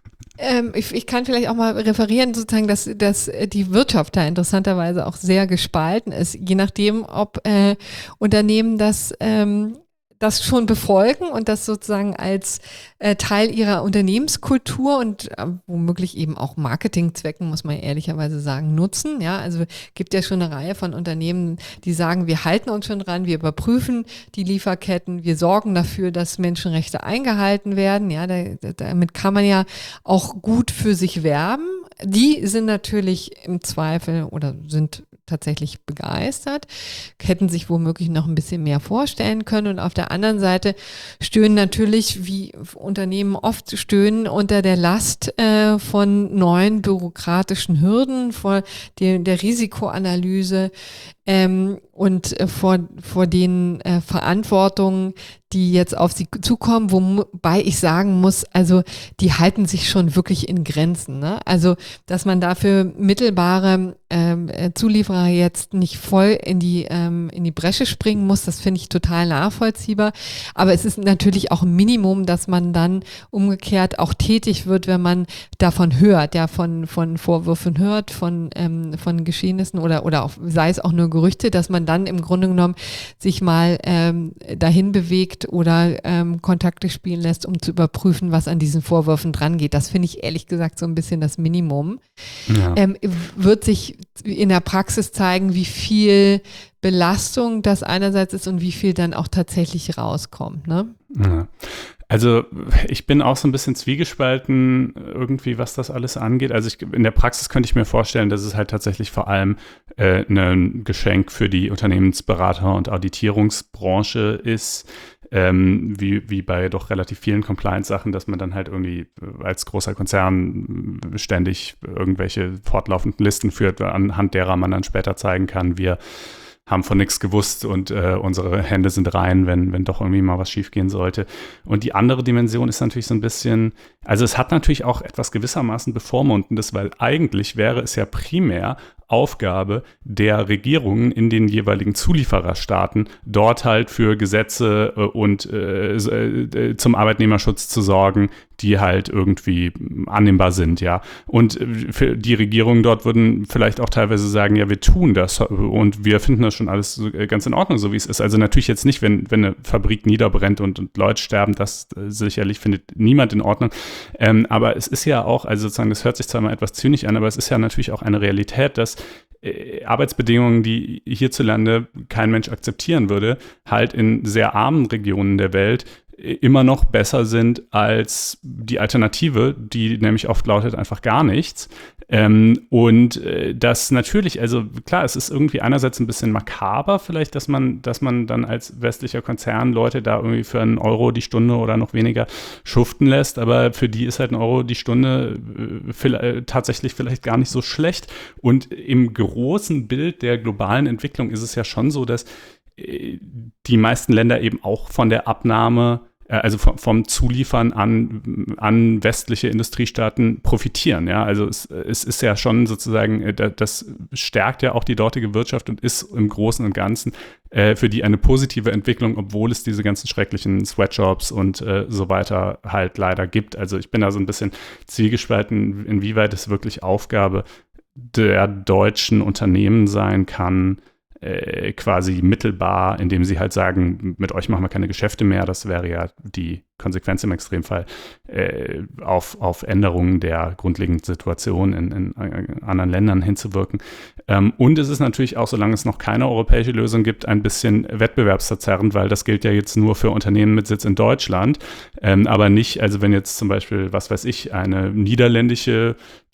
Ähm, ich, ich kann vielleicht auch mal referieren, sozusagen, dass, dass die Wirtschaft da interessanterweise auch sehr gespalten ist, je nachdem, ob äh, Unternehmen das ähm, das schon befolgen und das sozusagen als äh, Teil ihrer Unternehmenskultur und äh, womöglich eben auch Marketingzwecken, muss man ehrlicherweise sagen, nutzen. Ja, also gibt ja schon eine Reihe von Unternehmen, die sagen, wir halten uns schon dran, wir überprüfen die Lieferketten, wir sorgen dafür, dass Menschenrechte eingehalten werden. Ja, da, damit kann man ja auch gut für sich werben. Die sind natürlich im Zweifel oder sind tatsächlich begeistert, hätten sich womöglich noch ein bisschen mehr vorstellen können. Und auf der anderen Seite stöhnen natürlich, wie Unternehmen oft stöhnen, unter der Last äh, von neuen bürokratischen Hürden, vor der, der Risikoanalyse ähm, und äh, vor, vor den äh, Verantwortungen, die jetzt auf sie zukommen, wobei ich sagen muss, also die halten sich schon wirklich in Grenzen. Ne? Also, dass man dafür mittelbare ähm, Zulieferer jetzt nicht voll in die, ähm, in die Bresche springen muss, das finde ich total nachvollziehbar. Aber es ist natürlich auch ein Minimum, dass man dann umgekehrt auch tätig wird, wenn man davon hört, ja, von, von Vorwürfen hört, von, ähm, von Geschehnissen oder, oder auch, sei es auch nur Gerüchte, dass man dann im Grunde genommen sich mal ähm, dahin bewegt oder ähm, Kontakte spielen lässt, um zu überprüfen, was an diesen Vorwürfen dran geht. Das finde ich ehrlich gesagt so ein bisschen das Minimum. Ja. Ähm, wird sich in der Praxis zeigen, wie viel Belastung das einerseits ist und wie viel dann auch tatsächlich rauskommt. Ne? Ja. Also ich bin auch so ein bisschen zwiegespalten irgendwie, was das alles angeht. Also ich, in der Praxis könnte ich mir vorstellen, dass es halt tatsächlich vor allem äh, ein Geschenk für die Unternehmensberater- und Auditierungsbranche ist, ähm, wie, wie bei doch relativ vielen Compliance-Sachen, dass man dann halt irgendwie als großer Konzern ständig irgendwelche fortlaufenden Listen führt, anhand derer man dann später zeigen kann, wir haben von nichts gewusst und äh, unsere Hände sind rein, wenn, wenn doch irgendwie mal was schiefgehen sollte. Und die andere Dimension ist natürlich so ein bisschen, also es hat natürlich auch etwas gewissermaßen Bevormundendes, weil eigentlich wäre es ja primär Aufgabe der Regierungen in den jeweiligen Zuliefererstaaten, dort halt für Gesetze äh, und äh, äh, zum Arbeitnehmerschutz zu sorgen, die halt irgendwie annehmbar sind, ja. Und für die Regierungen dort würden vielleicht auch teilweise sagen, ja, wir tun das und wir finden das schon alles ganz in Ordnung, so wie es ist. Also natürlich jetzt nicht, wenn, wenn eine Fabrik niederbrennt und, und Leute sterben, das äh, sicherlich findet niemand in Ordnung. Ähm, aber es ist ja auch, also sozusagen, das hört sich zwar mal etwas zynisch an, aber es ist ja natürlich auch eine Realität, dass äh, Arbeitsbedingungen, die hierzulande kein Mensch akzeptieren würde, halt in sehr armen Regionen der Welt immer noch besser sind als die Alternative, die nämlich oft lautet einfach gar nichts. Ähm, und äh, das natürlich, also klar, es ist irgendwie einerseits ein bisschen makaber vielleicht, dass man, dass man dann als westlicher Konzern Leute da irgendwie für einen Euro die Stunde oder noch weniger schuften lässt, aber für die ist halt ein Euro die Stunde äh, vielleicht, tatsächlich vielleicht gar nicht so schlecht. Und im großen Bild der globalen Entwicklung ist es ja schon so, dass äh, die meisten Länder eben auch von der Abnahme, also vom, vom Zuliefern an, an westliche Industriestaaten profitieren. Ja? Also es, es ist ja schon sozusagen, das stärkt ja auch die dortige Wirtschaft und ist im Großen und Ganzen äh, für die eine positive Entwicklung, obwohl es diese ganzen schrecklichen Sweatshops und äh, so weiter halt leider gibt. Also ich bin da so ein bisschen zwiegespalten, inwieweit es wirklich Aufgabe der deutschen Unternehmen sein kann, Äh, quasi mittelbar, indem sie halt sagen, mit euch machen wir keine Geschäfte mehr. Das wäre ja die Konsequenz im Extremfall, äh, auf, auf Änderungen der grundlegenden Situation in, in, in anderen Ländern hinzuwirken. Ähm, und es ist natürlich auch, solange es noch keine europäische Lösung gibt, ein bisschen wettbewerbsverzerrend, weil das gilt ja jetzt nur für Unternehmen mit Sitz in Deutschland, ähm, aber nicht, also wenn jetzt zum Beispiel, was weiß ich, eine niederländische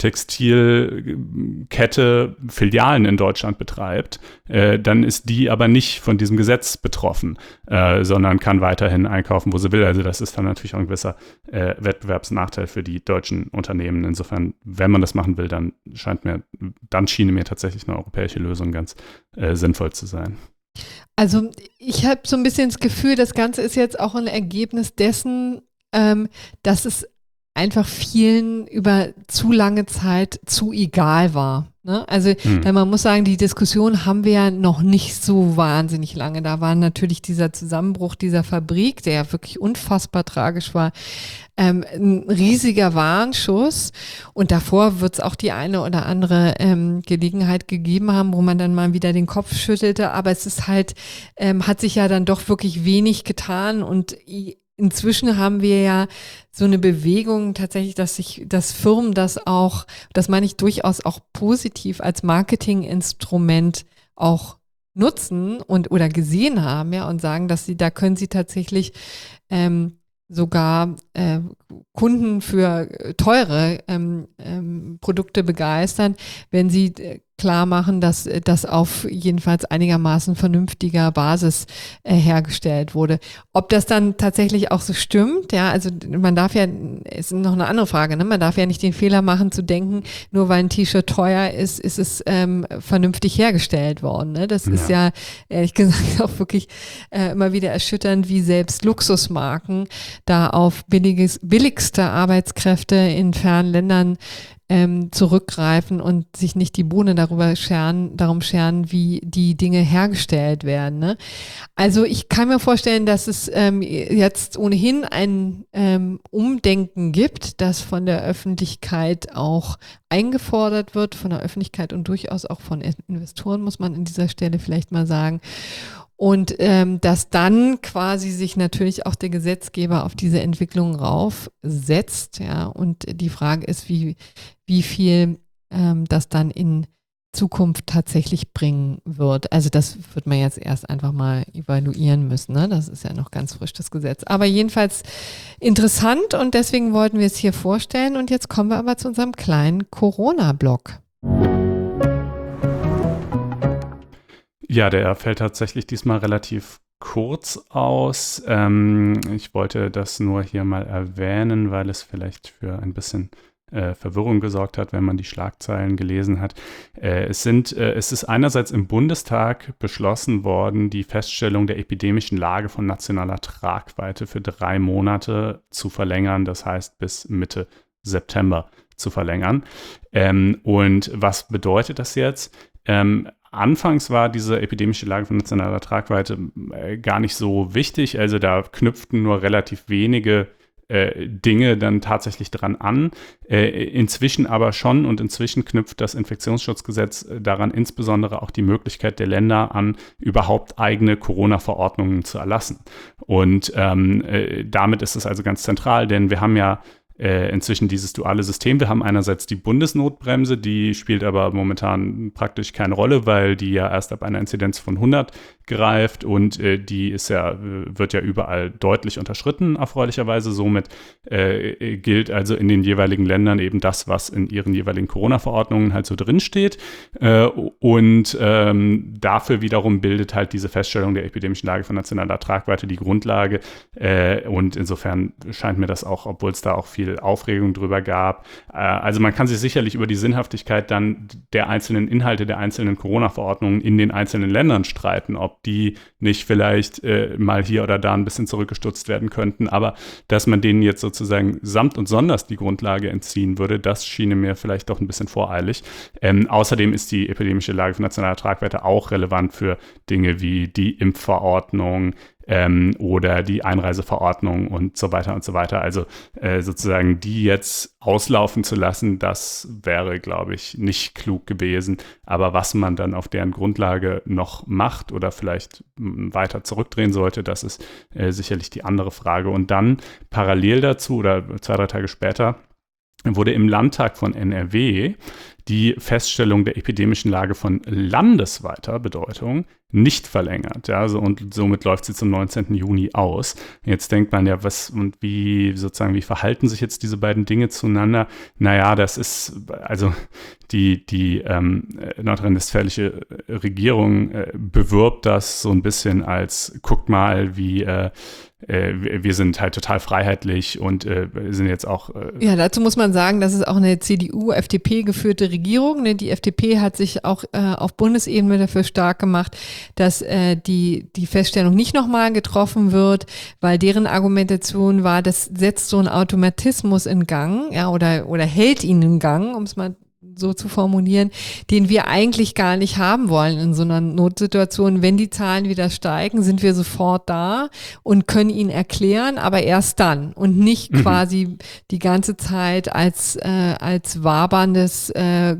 Textilkette Filialen in Deutschland betreibt, äh, dann ist die aber nicht von diesem Gesetz betroffen, äh, sondern kann weiterhin einkaufen, wo sie will. Also das ist ist dann natürlich auch ein gewisser äh, Wettbewerbsnachteil für die deutschen Unternehmen. Insofern, wenn man das machen will, dann scheint mir, dann schien mir tatsächlich eine europäische Lösung ganz äh, sinnvoll zu sein. Also ich habe so ein bisschen das Gefühl, das Ganze ist jetzt auch ein Ergebnis dessen, ähm, dass es einfach vielen über zu lange Zeit zu egal war. Ne? Also hm. denn man muss sagen, die Diskussion haben wir ja noch nicht so wahnsinnig lange. Da war natürlich dieser Zusammenbruch dieser Fabrik, der ja wirklich unfassbar tragisch war, ähm, ein riesiger Warnschuss. Und davor wird es auch die eine oder andere ähm, Gelegenheit gegeben haben, wo man dann mal wieder den Kopf schüttelte. Aber es ist halt, ähm, hat sich ja dann doch wirklich wenig getan und inzwischen haben wir ja so eine Bewegung tatsächlich, dass sich, dass Firmen das auch, das meine ich durchaus auch positiv als Marketinginstrument auch nutzen und oder gesehen haben, ja, und sagen, dass sie, da können sie tatsächlich ähm, sogar äh, Kunden für teure ähm, ähm, Produkte begeistern, wenn sie äh, klar machen, dass das auf jedenfalls einigermaßen vernünftiger Basis äh, hergestellt wurde. Ob das dann tatsächlich auch so stimmt, ja, also man darf ja, ist noch eine andere Frage, ne? Man darf ja nicht den Fehler machen zu denken, nur weil ein T-Shirt teuer ist, ist es ähm, vernünftig hergestellt worden. Ne? Das ja. ist ja ehrlich gesagt auch wirklich äh, immer wieder erschütternd, wie selbst Luxusmarken da auf billiges, billigste Arbeitskräfte in fernen Ländern Ähm, zurückgreifen und sich nicht die Bohne darüber scheren, darum scheren, wie die Dinge hergestellt werden. Ne? Also ich kann mir vorstellen, dass es ähm, jetzt ohnehin ein ähm, Umdenken gibt, das von der Öffentlichkeit auch eingefordert wird, von der Öffentlichkeit und durchaus auch von Investoren, muss man an dieser Stelle vielleicht mal sagen. Und ähm, dass dann quasi sich natürlich auch der Gesetzgeber auf diese Entwicklung raufsetzt, ja, und die Frage ist, wie, wie viel ähm, das dann in Zukunft tatsächlich bringen wird. Also das wird man jetzt erst einfach mal evaluieren müssen, ne? Das ist ja noch ganz frisch, das Gesetz. Aber jedenfalls interessant und deswegen wollten wir es hier vorstellen und jetzt kommen wir aber zu unserem kleinen Corona-Blog. Ja, der fällt tatsächlich diesmal relativ kurz aus. Ähm, ich wollte das nur hier mal erwähnen, weil es vielleicht für ein bisschen äh, Verwirrung gesorgt hat, wenn man die Schlagzeilen gelesen hat. Äh, es sind, äh, es ist einerseits im Bundestag beschlossen worden, die Feststellung der epidemischen Lage von nationaler Tragweite für drei Monate zu verlängern, das heißt bis Mitte September zu verlängern. Ähm, und was bedeutet das jetzt? Ähm, Anfangs war diese epidemische Lage von nationaler Tragweite äh, gar nicht so wichtig. Also da knüpften nur relativ wenige äh, Dinge dann tatsächlich dran an. Äh, inzwischen aber schon und inzwischen knüpft das Infektionsschutzgesetz daran insbesondere auch die Möglichkeit der Länder an, überhaupt eigene Corona-Verordnungen zu erlassen. Und ähm, äh, damit ist es also ganz zentral, denn wir haben ja Äh, inzwischen dieses duale System. Wir haben einerseits die Bundesnotbremse, die spielt aber momentan praktisch keine Rolle, weil die ja erst ab einer Inzidenz von hundert greift und äh, die ist ja, wird ja überall deutlich unterschritten, erfreulicherweise. Somit äh, gilt also in den jeweiligen Ländern eben das, was in ihren jeweiligen Corona-Verordnungen halt so drinsteht. Äh, und ähm, dafür wiederum bildet halt diese Feststellung der epidemischen Lage von nationaler Tragweite die Grundlage. Äh, und insofern scheint mir das auch, obwohl es da auch viel Aufregung drüber gab. Also man kann sich sicherlich über die Sinnhaftigkeit dann der einzelnen Inhalte der einzelnen Corona-Verordnungen in den einzelnen Ländern streiten, ob die nicht vielleicht äh, mal hier oder da ein bisschen zurückgestutzt werden könnten. Aber dass man denen jetzt sozusagen samt und sonders die Grundlage entziehen würde, das schien mir vielleicht doch ein bisschen voreilig. Ähm, außerdem ist die epidemische Lage von nationaler Tragweite auch relevant für Dinge wie die Impfverordnung, Ähm, oder die Einreiseverordnung und so weiter und so weiter. Also äh, sozusagen die jetzt auslaufen zu lassen, das wäre, glaube ich, nicht klug gewesen. Aber was man dann auf deren Grundlage noch macht oder vielleicht m, weiter zurückdrehen sollte, das ist äh, sicherlich die andere Frage. Und dann parallel dazu oder zwei, drei Tage später wurde im Landtag von N R W die Feststellung der epidemischen Lage von landesweiter Bedeutung nicht verlängert. Ja, also und somit läuft sie zum neunzehnten Juni aus. Jetzt denkt man ja, was und wie sozusagen, wie verhalten sich jetzt diese beiden Dinge zueinander? Naja, das ist, also die, die ähm, nordrhein-westfälische Regierung äh, bewirbt das so ein bisschen als, guckt mal, wie, äh, äh, wir sind halt total freiheitlich und äh, sind jetzt auch... Äh ja, dazu muss man sagen, das ist auch eine C D U-F D P geführte Regierung. Ne? Die F D P hat sich auch äh, auf Bundesebene dafür stark gemacht, dass äh, die, die Feststellung nicht nochmal getroffen wird, weil deren Argumentation war, das setzt so einen Automatismus in Gang, ja, oder, oder hält ihn in Gang, um es mal so zu formulieren, den wir eigentlich gar nicht haben wollen in so einer Notsituation. Wenn die Zahlen wieder steigen, sind wir sofort da und können ihn erklären, aber erst dann und nicht mhm. quasi die ganze Zeit als, äh, als waberndes äh,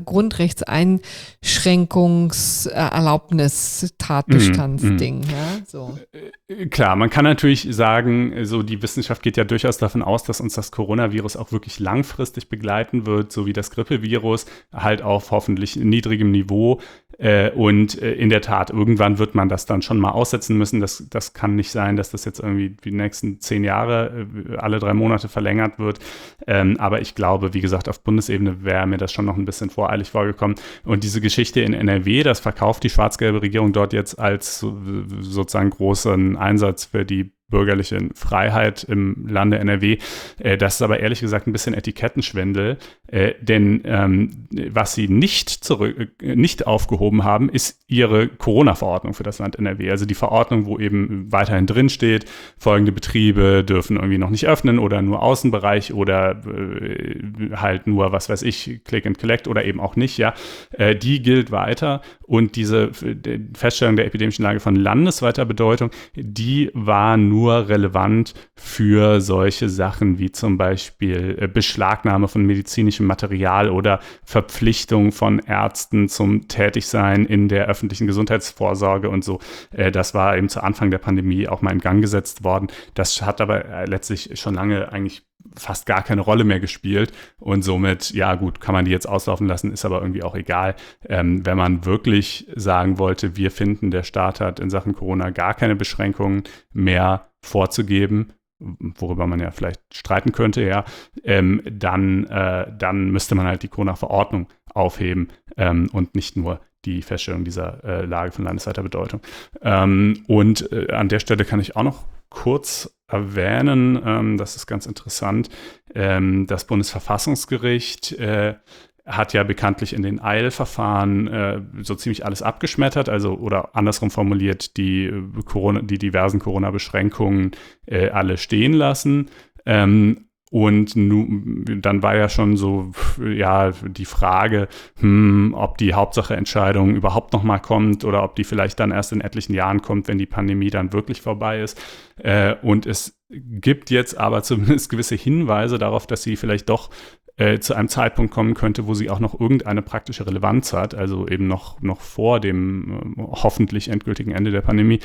Grundrechtseinschränkungserlaubnis-Tatbestandsding. Mhm. Ja, so. Klar, man kann natürlich sagen, so die Wissenschaft geht ja durchaus davon aus, dass uns das Coronavirus auch wirklich langfristig begleiten wird, so wie das Grippevirus, halt auf hoffentlich niedrigem Niveau. Äh, und äh, in der Tat, irgendwann wird man das dann schon mal aussetzen müssen. Das, das kann nicht sein, dass das jetzt irgendwie die nächsten zehn Jahre äh, alle drei Monate verlängert wird. Ähm, aber ich glaube, wie gesagt, auf Bundesebene wäre mir das schon noch ein bisschen voreilig vorgekommen. Und diese Geschichte in N R W, das verkauft die schwarz-gelbe Regierung dort jetzt als so, sozusagen großen Einsatz für die bürgerliche Freiheit im Lande N R W. Äh, das ist aber ehrlich gesagt ein bisschen Etikettenschwindel, äh, denn ähm, was sie nicht zurück, äh, nicht aufgehoben haben, ist ihre Corona-Verordnung für das Land N R W. Also die Verordnung, wo eben weiterhin drin steht, folgende Betriebe dürfen irgendwie noch nicht öffnen oder nur Außenbereich oder äh, halt nur, was weiß ich, Click and Collect oder eben auch nicht, ja. Äh, die gilt weiter und diese die Feststellung der epidemischen Lage von landesweiter Bedeutung, die war nur nur relevant für solche Sachen wie zum Beispiel Beschlagnahme von medizinischem Material oder Verpflichtung von Ärzten zum Tätigsein in der öffentlichen Gesundheitsvorsorge und so. Das war eben zu Anfang der Pandemie auch mal in Gang gesetzt worden. Das hat aber letztlich schon lange eigentlich fast gar keine Rolle mehr gespielt und somit, ja gut, kann man die jetzt auslaufen lassen, ist aber irgendwie auch egal. Ähm, wenn man wirklich sagen wollte, wir finden, der Staat hat in Sachen Corona gar keine Beschränkungen mehr vorzugeben, worüber man ja vielleicht streiten könnte, ja, ähm, dann, äh, dann müsste man halt die Corona-Verordnung aufheben ähm, und nicht nur die Feststellung dieser äh, Lage von landesweiter Bedeutung. Ähm, und äh, an der Stelle kann ich auch noch kurz erwähnen, ähm, das ist ganz interessant, ähm, das Bundesverfassungsgericht äh, hat ja bekanntlich in den Eilverfahren äh, so ziemlich alles abgeschmettert, also oder andersrum formuliert, die, Corona, die diversen Corona-Beschränkungen äh, alle stehen lassen. Ähm, Und nu, dann war ja schon so, ja, die Frage, hm, ob die Hauptsache-Entscheidung überhaupt noch mal kommt oder ob die vielleicht dann erst in etlichen Jahren kommt, wenn die Pandemie dann wirklich vorbei ist. Äh, und es gibt jetzt aber zumindest gewisse Hinweise darauf, dass sie vielleicht doch äh, zu einem Zeitpunkt kommen könnte, wo sie auch noch irgendeine praktische Relevanz hat, also eben noch, noch vor dem äh, hoffentlich endgültigen Ende der Pandemie.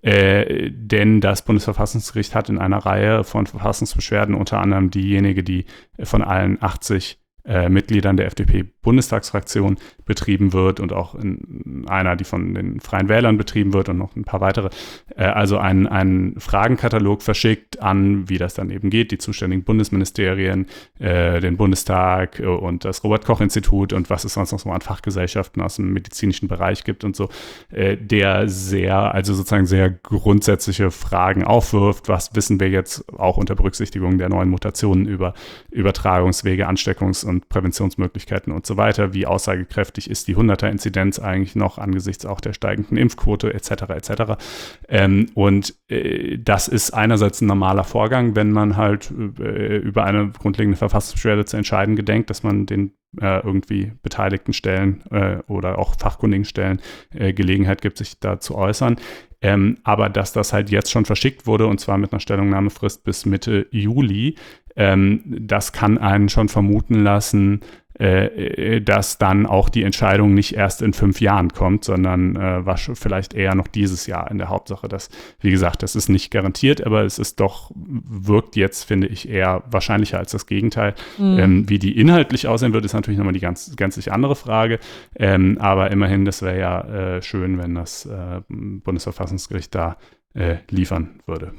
Äh, denn das Bundesverfassungsgericht hat in einer Reihe von Verfassungsbeschwerden, unter anderem diejenige, die von allen achtzig äh, Mitgliedern der F D P-Bundestagsfraktion betrieben wird und auch in einer, die von den Freien Wählern betrieben wird und noch ein paar weitere, äh, also einen, einen Fragenkatalog verschickt an, wie das dann eben geht, die zuständigen Bundesministerien, äh, den Bundestag äh, und das Robert-Koch-Institut und was es sonst noch so an Fachgesellschaften aus dem medizinischen Bereich gibt und so, äh, der sehr, also sozusagen sehr grundsätzliche Fragen aufwirft. Was wissen wir jetzt auch unter Berücksichtigung der neuen Mutationen über Übertragungswege, Ansteckungs- und Präventionsmöglichkeiten und so weiter? Wie aussagekräftig ist die hunderter-Inzidenz eigentlich noch angesichts auch der steigenden Impfquote et cetera et cetera. Ähm, und äh, das ist einerseits ein normaler Vorgang, wenn man halt äh, über eine grundlegende Verfassungsbeschwerde zu entscheiden gedenkt, dass man den äh, irgendwie beteiligten Stellen äh, oder auch fachkundigen Stellen äh, Gelegenheit gibt, sich da zu äußern. Ähm, aber dass das halt jetzt schon verschickt wurde, und zwar mit einer Stellungnahmefrist bis Mitte Juli, ähm, das kann einen schon vermuten lassen, äh, dass dann auch die Entscheidung nicht erst in fünf Jahren kommt, sondern äh, war vielleicht eher noch dieses Jahr in der Hauptsache. Das, wie gesagt, das ist nicht garantiert, aber es ist doch, wirkt jetzt, finde ich, eher wahrscheinlicher als das Gegenteil. Mhm. Ähm, wie die inhaltlich aussehen wird, ist natürlich nochmal die ganz, gänzlich andere Frage. Ähm, aber immerhin, das wäre ja äh, schön, wenn das äh, Bundesverfassungsgericht da äh, liefern würde.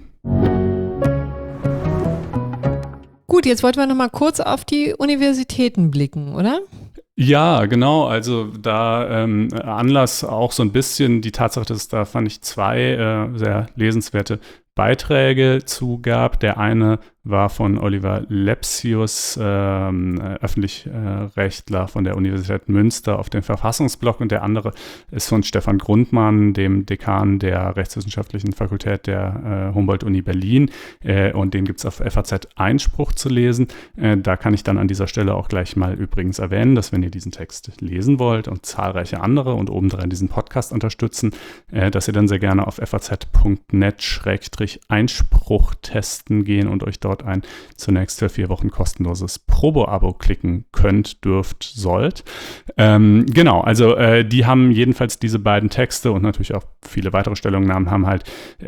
Gut, jetzt wollten wir noch mal kurz auf die Universitäten blicken, oder? Ja, genau. Also da ähm, Anlass auch so ein bisschen die Tatsache, dass da fand ich zwei äh, sehr lesenswerte Beiträge zu gab. Der eine war von Oliver Lepsius, ähm, Öffentlichrechtler von der Universität Münster auf dem Verfassungsblog, und der andere ist von Stefan Grundmann, dem Dekan der Rechtswissenschaftlichen Fakultät der äh, Humboldt-Uni Berlin, äh, und den gibt es auf F A Z Einspruch zu lesen. Äh, da kann ich dann an dieser Stelle auch gleich mal übrigens erwähnen, dass wenn ihr diesen Text lesen wollt und zahlreiche andere und obendrein diesen Podcast unterstützen, äh, dass ihr dann sehr gerne auf f a z punkt net schrägstrich Einspruch testen gehen und euch dort ein zunächst für vier Wochen kostenloses Probo-Abo klicken könnt, dürft, sollt. Ähm, genau, also äh, die haben jedenfalls diese beiden Texte und natürlich auch viele weitere Stellungnahmen haben halt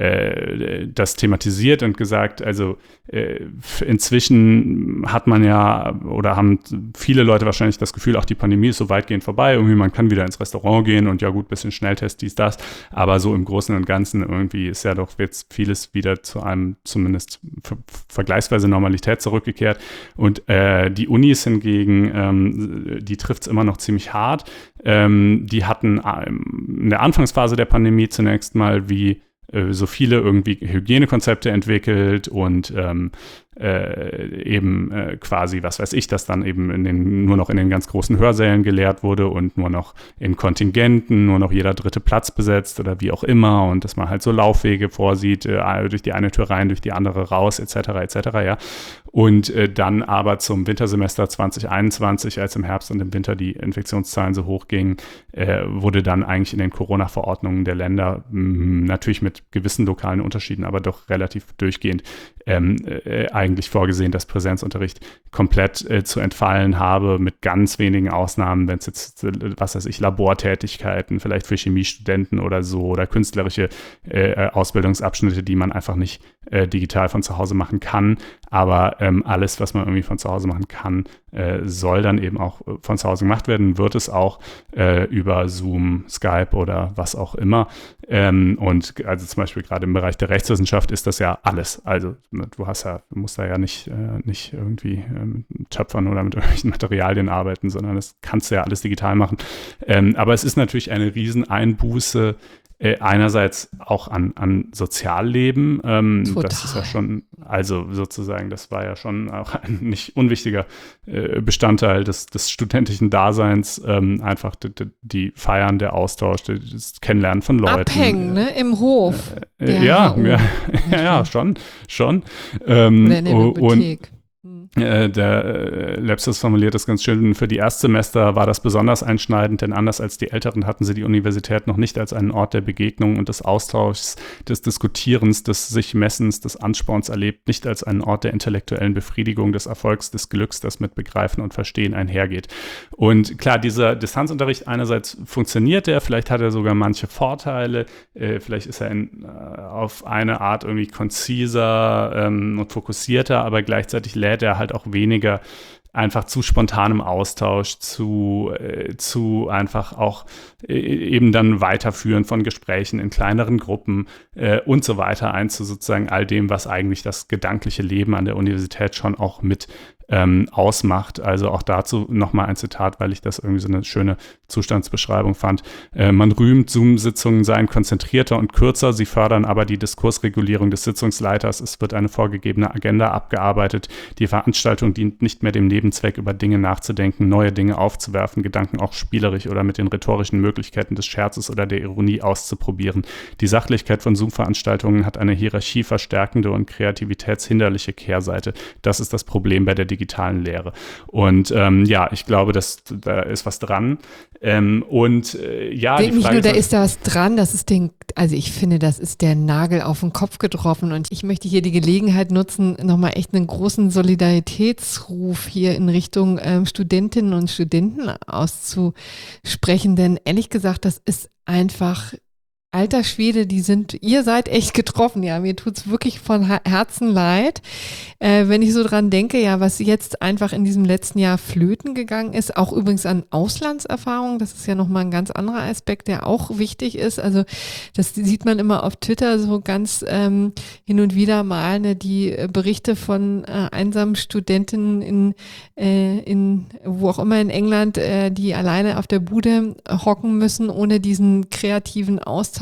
äh, das thematisiert und gesagt, also äh, inzwischen hat man ja oder haben viele Leute wahrscheinlich das Gefühl, auch die Pandemie ist so weitgehend vorbei, irgendwie man kann wieder ins Restaurant gehen und ja gut, bisschen Schnelltest, dies, das, aber so im Großen und Ganzen irgendwie ist ja doch jetzt vieles wieder zu einem zumindest ver- vergleichsweise Normalität zurückgekehrt, und äh, die Unis hingegen, ähm, die trifft es immer noch ziemlich hart. Ähm, die hatten ähm, in der Anfangsphase der Pandemie zunächst mal wie äh, so viele irgendwie Hygienekonzepte entwickelt und ähm, äh, eben äh, quasi, was weiß ich, dass dann eben in den, nur noch in den ganz großen Hörsälen gelehrt wurde und nur noch in Kontingenten, nur noch jeder dritte Platz besetzt oder wie auch immer, und dass man halt so Laufwege vorsieht, äh, durch die eine Tür rein, durch die andere raus, et cetera et cetera, ja. Und äh, dann aber zum Wintersemester zwanzig einundzwanzig, als im Herbst und im Winter die Infektionszahlen so hoch gingen, äh, wurde dann eigentlich in den Corona-Verordnungen der Länder, mh, natürlich mit gewissen lokalen Unterschieden, aber doch relativ durchgehend, ähm, äh, eigentlich vorgesehen, dass Präsenzunterricht komplett äh, zu entfallen habe, mit ganz wenigen Ausnahmen, wenn es jetzt, äh, was weiß ich, Labortätigkeiten, vielleicht für Chemiestudenten oder so, oder künstlerische äh, Ausbildungsabschnitte, die man einfach nicht äh, digital von zu Hause machen kann. Aber ähm, alles, was man irgendwie von zu Hause machen kann, äh, soll dann eben auch von zu Hause gemacht werden, wird es auch äh, über Zoom, Skype oder was auch immer. Ähm, und also zum Beispiel gerade im Bereich der Rechtswissenschaft ist das ja alles. Also du hast ja, du musst da ja nicht, äh, nicht irgendwie äh, mit Töpfern oder mit irgendwelchen Materialien arbeiten, sondern das kannst du ja alles digital machen. Ähm, aber es ist natürlich eine Rieseneinbuße, Äh, einerseits auch an, an Sozialleben, ähm, das ist ja schon, also sozusagen, das war ja schon auch ein nicht unwichtiger äh, Bestandteil des, des studentischen Daseins, ähm, einfach die, die Feiern, der Austausch, das Kennenlernen von Leuten. Abhängen, ne, im Hof. Äh, äh, ja, ja, ja, ja, schon, schon. Ähm, Oder in der Bibliothek. Und Äh, der äh, Lepsius formuliert das ganz schön: Für die Erstsemester war das besonders einschneidend, denn anders als die Älteren hatten sie die Universität noch nicht als einen Ort der Begegnung und des Austauschs, des Diskutierens, des Sich-Messens, des Ansporns erlebt, nicht als einen Ort der intellektuellen Befriedigung, des Erfolgs, des Glücks, das mit Begreifen und Verstehen einhergeht. Und klar, dieser Distanzunterricht, einerseits funktioniert er, vielleicht hat er sogar manche Vorteile, äh, vielleicht ist er in, äh, auf eine Art irgendwie konziser ähm, und fokussierter, aber gleichzeitig lädt er halt auch weniger einfach zu spontanem Austausch, zu, äh, zu einfach auch äh, eben dann Weiterführen von Gesprächen in kleineren Gruppen äh, und so weiter ein, zu sozusagen all dem, was eigentlich das gedankliche Leben an der Universität schon auch mit ähm, ausmacht. Also auch dazu nochmal ein Zitat, weil ich das irgendwie so eine schöne Zustandsbeschreibung fand. Äh, man rühmt, Zoom-Sitzungen seien konzentrierter und kürzer, sie fördern aber die Diskursregulierung des Sitzungsleiters. Es wird eine vorgegebene Agenda abgearbeitet. Die Veranstaltung dient nicht mehr dem Nebenzweck, über Dinge nachzudenken, neue Dinge aufzuwerfen, Gedanken auch spielerisch oder mit den rhetorischen Möglichkeiten des Scherzes oder der Ironie auszuprobieren. Die Sachlichkeit von Zoom-Veranstaltungen hat eine hierarchieverstärkende und kreativitätshinderliche Kehrseite. Das ist das Problem bei der digitalen Lehre. Und ähm, ja, ich glaube, dass da ist was dran. Ähm, und äh, ja, die Frage nicht nur, da ist, ist da was dran, das ist den, also ich finde, das ist der Nagel auf den Kopf getroffen, und ich möchte hier die Gelegenheit nutzen, nochmal echt einen großen Solidaritätsruf hier in Richtung ähm, Studentinnen und Studenten auszusprechen, denn ehrlich gesagt, das ist einfach, alter Schwede, die sind, ihr seid echt getroffen, ja, mir tut's wirklich von Herzen leid, äh, wenn ich so dran denke, ja, was jetzt einfach in diesem letzten Jahr flöten gegangen ist, auch übrigens an Auslandserfahrung, das ist ja nochmal ein ganz anderer Aspekt, der auch wichtig ist, also das sieht man immer auf Twitter so ganz ähm, hin und wieder mal, ne, die Berichte von äh, einsamen Studentinnen in, äh, in, wo auch immer in England, äh, die alleine auf der Bude hocken müssen, ohne diesen kreativen Austausch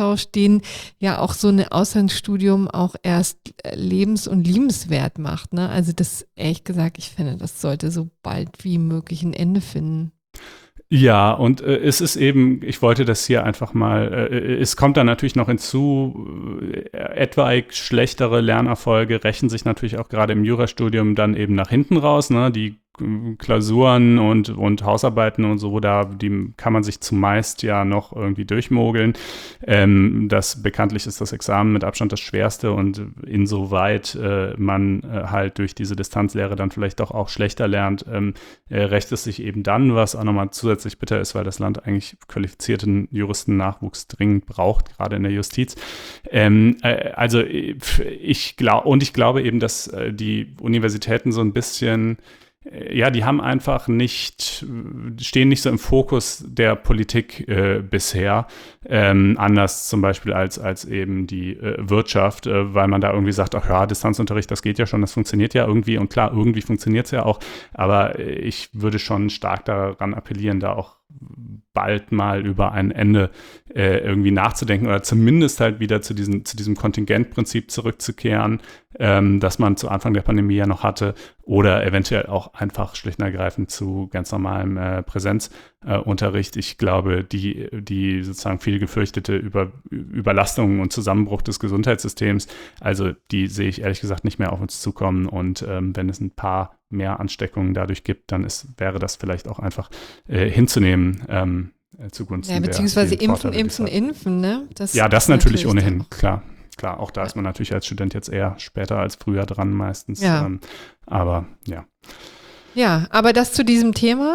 Austausch, den ja auch so ein Auslandsstudium auch erst lebens- und liebenswert macht. Ne? Also das, ehrlich gesagt, ich finde, das sollte so bald wie möglich ein Ende finden. Ja, und äh, es ist eben, ich wollte das hier einfach mal, äh, es kommt dann natürlich noch hinzu, äh, etwaig schlechtere Lernerfolge rächen sich natürlich auch gerade im Jurastudium dann eben nach hinten raus, ne? Die äh, Klausuren und, und Hausarbeiten und so, da die kann man sich zumeist ja noch irgendwie durchmogeln. Ähm, das bekanntlich ist das Examen mit Abstand das schwerste und insoweit äh, man äh, halt durch diese Distanzlehre dann vielleicht doch auch schlechter lernt, ähm, äh, rächt es sich eben dann, was auch nochmal zusätzlich bitter ist, weil das Land eigentlich qualifizierten Juristennachwuchs dringend braucht, gerade in der Justiz. Ähm, äh, also ich glaube, und ich glaube eben, dass äh, die Universitäten so ein bisschen ja, die haben einfach nicht, stehen nicht so im Fokus der Politik äh, bisher, ähm, anders zum Beispiel als, als eben die äh, Wirtschaft, äh, weil man da irgendwie sagt, ach ja, Distanzunterricht, das geht ja schon, das funktioniert ja irgendwie und klar, irgendwie funktioniert es ja auch, aber äh, ich würde schon stark daran appellieren, da auch bald mal über ein Ende äh, irgendwie nachzudenken oder zumindest halt wieder zu diesem, zu diesem Kontingentprinzip zurückzukehren, ähm, das man zu Anfang der Pandemie ja noch hatte oder eventuell auch einfach schlicht und ergreifend zu ganz normalem äh, Präsenzunterricht. Äh, ich glaube, die, die sozusagen viel gefürchtete Über, Überlastung und Zusammenbruch des Gesundheitssystems, also die sehe ich ehrlich gesagt nicht mehr auf uns zukommen und ähm, wenn es ein paar mehr Ansteckungen dadurch gibt, dann ist, wäre das vielleicht auch einfach äh, hinzunehmen ähm, äh, zugunsten ja, beziehungsweise der impfen, Vorteile, impfen, impfen, ne? Das ja, das ist natürlich, natürlich ohnehin, auch. klar. Klar, auch da ist man natürlich als Student jetzt eher später als früher dran meistens. Ja. Ähm, aber ja. Ja, aber das zu diesem Thema.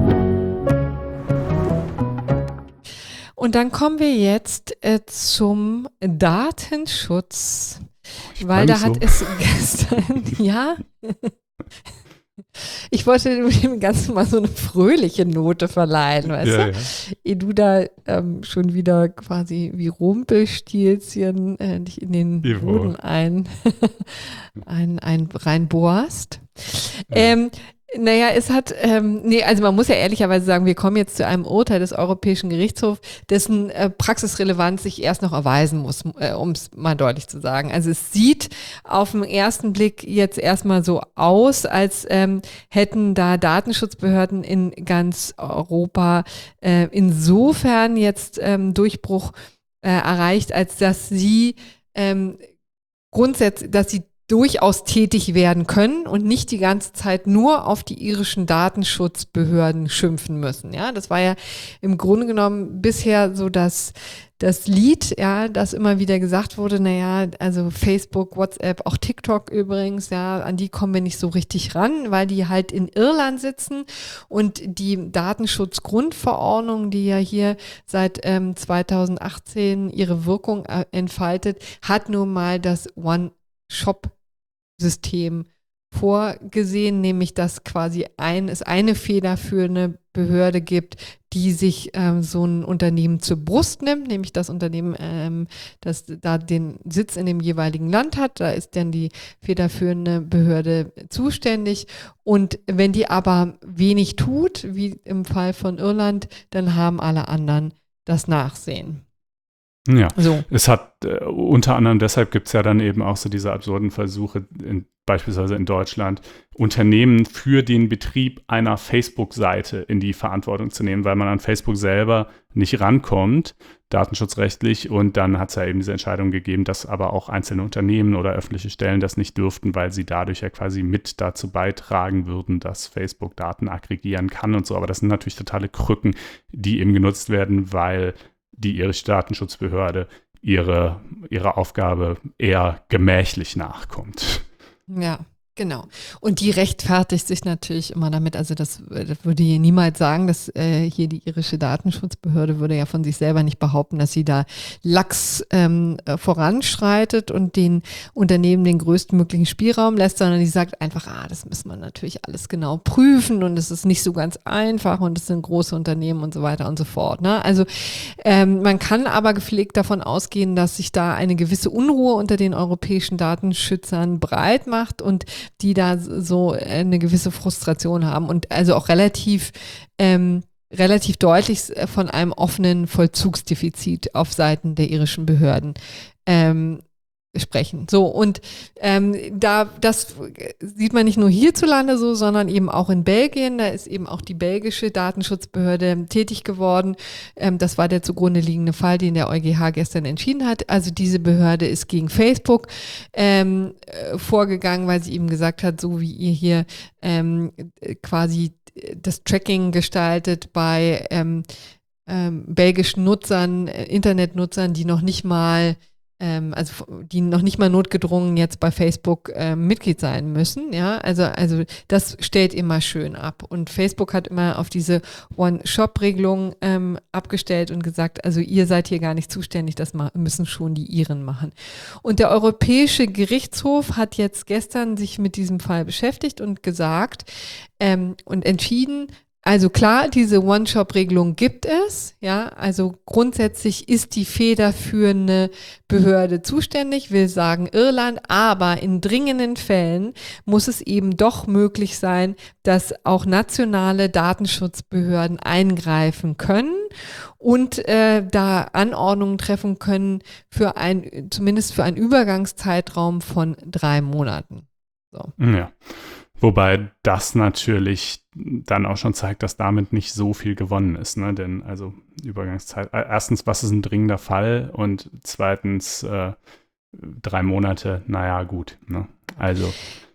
Und dann kommen wir jetzt äh, zum Datenschutz. Ich Weil da so. hat es gestern, ja, ich wollte dem Ganzen mal so eine fröhliche Note verleihen, weißt ja, du? ja. Ehe du da ähm, schon wieder quasi wie Rumpelstilzchen äh, dich in den Ivo. Boden ein, ein, ein reinbohrst. Ja. Ähm, naja, es hat, ähm, nee, also man muss ja ehrlicherweise sagen, wir kommen jetzt zu einem Urteil des Europäischen Gerichtshofs, dessen äh, Praxisrelevanz sich erst noch erweisen muss, äh, um es mal deutlich zu sagen. Also es sieht auf den ersten Blick jetzt erstmal so aus, als ähm, hätten da Datenschutzbehörden in ganz Europa äh, insofern jetzt ähm, Durchbruch äh, erreicht, als dass sie ähm, grundsätzlich, dass sie durchaus tätig werden können und nicht die ganze Zeit nur auf die irischen Datenschutzbehörden schimpfen müssen. Ja, das war ja im Grunde genommen bisher so das, das Lied, ja, das immer wieder gesagt wurde, naja, also Facebook, WhatsApp, auch TikTok übrigens, ja, an die kommen wir nicht so richtig ran, weil die halt in Irland sitzen und die Datenschutzgrundverordnung, die ja hier seit ähm, zweitausendachtzehn ihre Wirkung äh, entfaltet, hat nun mal das One Shop-System vorgesehen, nämlich dass quasi ein, es eine federführende Behörde gibt, die sich ähm, so ein Unternehmen zur Brust nimmt, nämlich das Unternehmen, ähm, das da den Sitz in dem jeweiligen Land hat. Da ist dann die federführende Behörde zuständig. Und wenn die aber wenig tut, wie im Fall von Irland, dann haben alle anderen das Nachsehen. Ja, so. Es hat äh, unter anderem deshalb gibt es ja dann eben auch so diese absurden Versuche, in, beispielsweise in Deutschland, Unternehmen für den Betrieb einer Facebook-Seite in die Verantwortung zu nehmen, weil man an Facebook selber nicht rankommt, datenschutzrechtlich. Und dann hat es ja eben diese Entscheidung gegeben, dass aber auch einzelne Unternehmen oder öffentliche Stellen das nicht dürften, weil sie dadurch ja quasi mit dazu beitragen würden, dass Facebook Daten aggregieren kann und so. Aber das sind natürlich totale Krücken, die eben genutzt werden, weil die irische Datenschutzbehörde ihre, ihre Aufgabe eher gemächlich nachkommt. Ja, genau. Und die rechtfertigt sich natürlich immer damit, also das, das würde hier niemals sagen, dass äh, hier die irische Datenschutzbehörde würde ja von sich selber nicht behaupten, dass sie da lax ähm, voranschreitet und den Unternehmen den größtmöglichen Spielraum lässt, sondern die sagt einfach, ah, das müssen wir natürlich alles genau prüfen und es ist nicht so ganz einfach und es sind große Unternehmen und so weiter und so fort. Ne? Also ähm, man kann aber gepflegt davon ausgehen, dass sich da eine gewisse Unruhe unter den europäischen Datenschützern breit macht und die da so eine gewisse Frustration haben und also auch relativ ähm, relativ deutlich von einem offenen Vollzugsdefizit auf Seiten der irischen Behörden ähm, sprechen. So, und ähm, da das sieht man nicht nur hierzulande so, sondern eben auch in Belgien. Da ist eben auch die belgische Datenschutzbehörde tätig geworden. Ähm, das war der zugrunde liegende Fall, den der EuGH gestern entschieden hat. Also diese Behörde ist gegen Facebook ähm, äh, vorgegangen, weil sie eben gesagt hat, so wie ihr hier ähm, quasi das Tracking gestaltet bei ähm, ähm, belgischen Nutzern, äh, Internetnutzern, die noch nicht mal also die noch nicht mal notgedrungen jetzt bei Facebook äh, Mitglied sein müssen, ja, also, also das stellt immer schön ab und Facebook hat immer auf diese One-Shop-Regelung ähm, abgestellt und gesagt, also ihr seid hier gar nicht zuständig, das müssen schon die Iren machen. Und der Europäische Gerichtshof hat jetzt gestern sich mit diesem Fall beschäftigt und gesagt ähm, und entschieden, also klar, diese One-Shop-Regelung gibt es, ja, also grundsätzlich ist die federführende Behörde zuständig, will sagen Irland, aber in dringenden Fällen muss es eben doch möglich sein, dass auch nationale Datenschutzbehörden eingreifen können und äh, da Anordnungen treffen können für ein, zumindest für einen Übergangszeitraum von drei Monaten. So. Ja. Wobei das natürlich dann auch schon zeigt, dass damit nicht so viel gewonnen ist, ne? Denn also Übergangszeit, erstens, was ist ein dringender Fall und zweitens äh, drei Monate, naja gut, ne? Also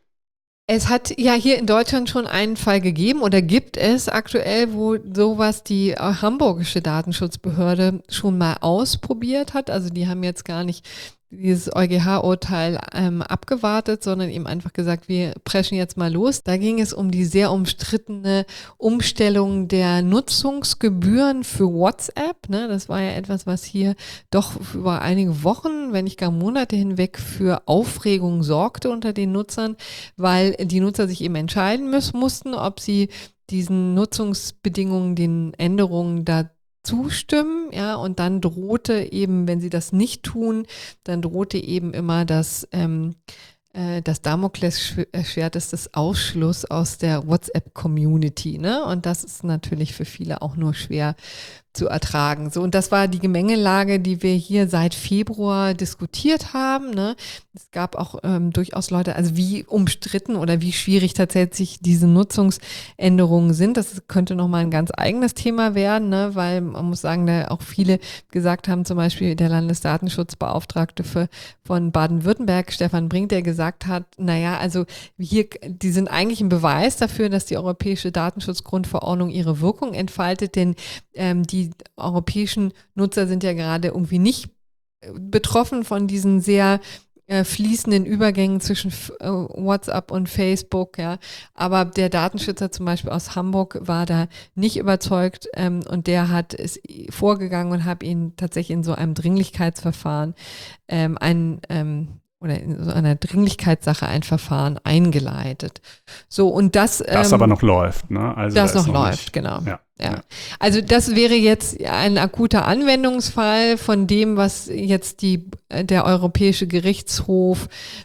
es hat ja hier in Deutschland schon einen Fall gegeben oder gibt es aktuell, wo sowas die hamburgische Datenschutzbehörde schon mal ausprobiert hat. Also die haben jetzt gar nicht dieses EuGH-Urteil ähm, abgewartet, sondern eben einfach gesagt, wir preschen jetzt mal los. Da ging es um die sehr umstrittene Umstellung der Nutzungsgebühren für WhatsApp. Ne? Das war ja etwas, was hier doch über einige Wochen, wenn nicht gar Monate hinweg für Aufregung sorgte unter den Nutzern, weil die Nutzer sich eben entscheiden müssen, mussten, ob sie diesen Nutzungsbedingungen, den Änderungen da zustimmen, ja, und dann drohte eben, wenn sie das nicht tun, dann drohte eben immer das, ähm, äh, das Damoklesschwert ist das Ausschluss aus der WhatsApp-Community, ne, und das ist natürlich für viele auch nur schwer zu ertragen. So, und das war die Gemengelage, die wir hier seit Februar diskutiert haben, ne. Es gab auch ähm, durchaus Leute, also wie umstritten oder wie schwierig tatsächlich diese Nutzungsänderungen sind. Das könnte nochmal ein ganz eigenes Thema werden, ne, weil man muss sagen, da auch viele gesagt haben, zum Beispiel der Landesdatenschutzbeauftragte für, von Baden-Württemberg, Stefan Brink, der gesagt hat, naja, also hier, die sind eigentlich ein Beweis dafür, dass die Europäische Datenschutzgrundverordnung ihre Wirkung entfaltet, denn ähm, die europäischen Nutzer sind ja gerade irgendwie nicht betroffen von diesen sehr äh, fließenden Übergängen zwischen äh, WhatsApp und Facebook, ja. Aber der Datenschützer zum Beispiel aus Hamburg war da nicht überzeugt ähm, und der hat es vorgegangen und hat ihn tatsächlich in so einem Dringlichkeitsverfahren ähm, ein ähm, oder in so einer Dringlichkeitssache ein Verfahren eingeleitet. So, und das Das ähm, aber noch läuft, ne? Also das da noch, noch läuft, nicht, genau. Ja, ja. ja. Also das wäre jetzt ein akuter Anwendungsfall von dem, was jetzt die, der Europäische Gerichtshof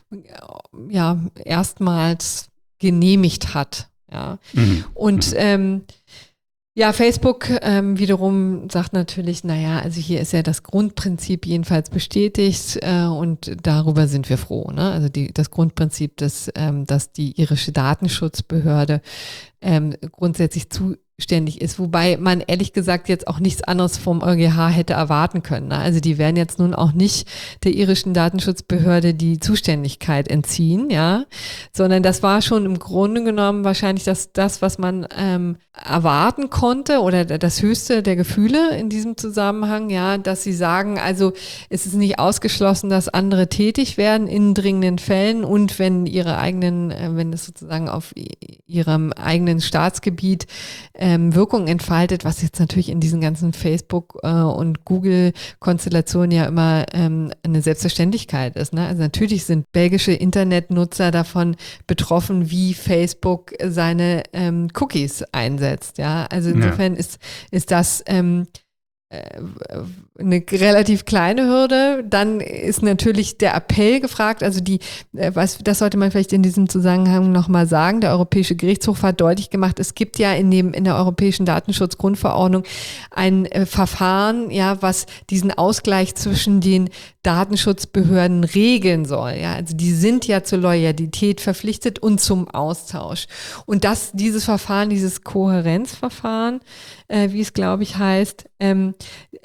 ja erstmals genehmigt hat. Ja. Mhm. Und mhm. ähm, ja, Facebook ähm, wiederum sagt natürlich, naja, also hier ist ja das Grundprinzip jedenfalls bestätigt äh, und darüber sind wir froh. Ne? Also die, das Grundprinzip, dass, ähm, dass die irische Datenschutzbehörde ähm, grundsätzlich zuständig ist, wobei man ehrlich gesagt jetzt auch nichts anderes vom EuGH hätte erwarten können. Ne? Also die werden jetzt nun auch nicht der irischen Datenschutzbehörde die Zuständigkeit entziehen, ja, sondern das war schon im Grunde genommen wahrscheinlich das, das was man ähm, erwarten konnte oder das höchste der Gefühle in diesem Zusammenhang, ja, dass sie sagen, also es ist nicht ausgeschlossen, dass andere tätig werden in dringenden Fällen und wenn ihre eigenen, äh, wenn es sozusagen auf ihrem eigenen Staatsgebiet ähm, Wirkung entfaltet, was jetzt natürlich in diesen ganzen Facebook- äh, und Google-Konstellationen ja immer ähm, eine Selbstverständlichkeit ist. Ne? Also natürlich sind belgische Internetnutzer davon betroffen, wie Facebook seine ähm, Cookies einsetzt. Ja, also insofern ja. ist ist das ähm, eine relativ kleine Hürde. Dann ist natürlich der Appell gefragt, also die, was, das sollte man vielleicht in diesem Zusammenhang nochmal sagen, der Europäische Gerichtshof hat deutlich gemacht, es gibt ja in dem, in der Europäischen Datenschutzgrundverordnung ein äh, Verfahren, ja, was diesen Ausgleich zwischen den Datenschutzbehörden regeln soll, ja, also die sind ja zur Loyalität verpflichtet und zum Austausch. Und das, dieses Verfahren, dieses Kohärenzverfahren, äh, wie es glaube ich heißt, ähm,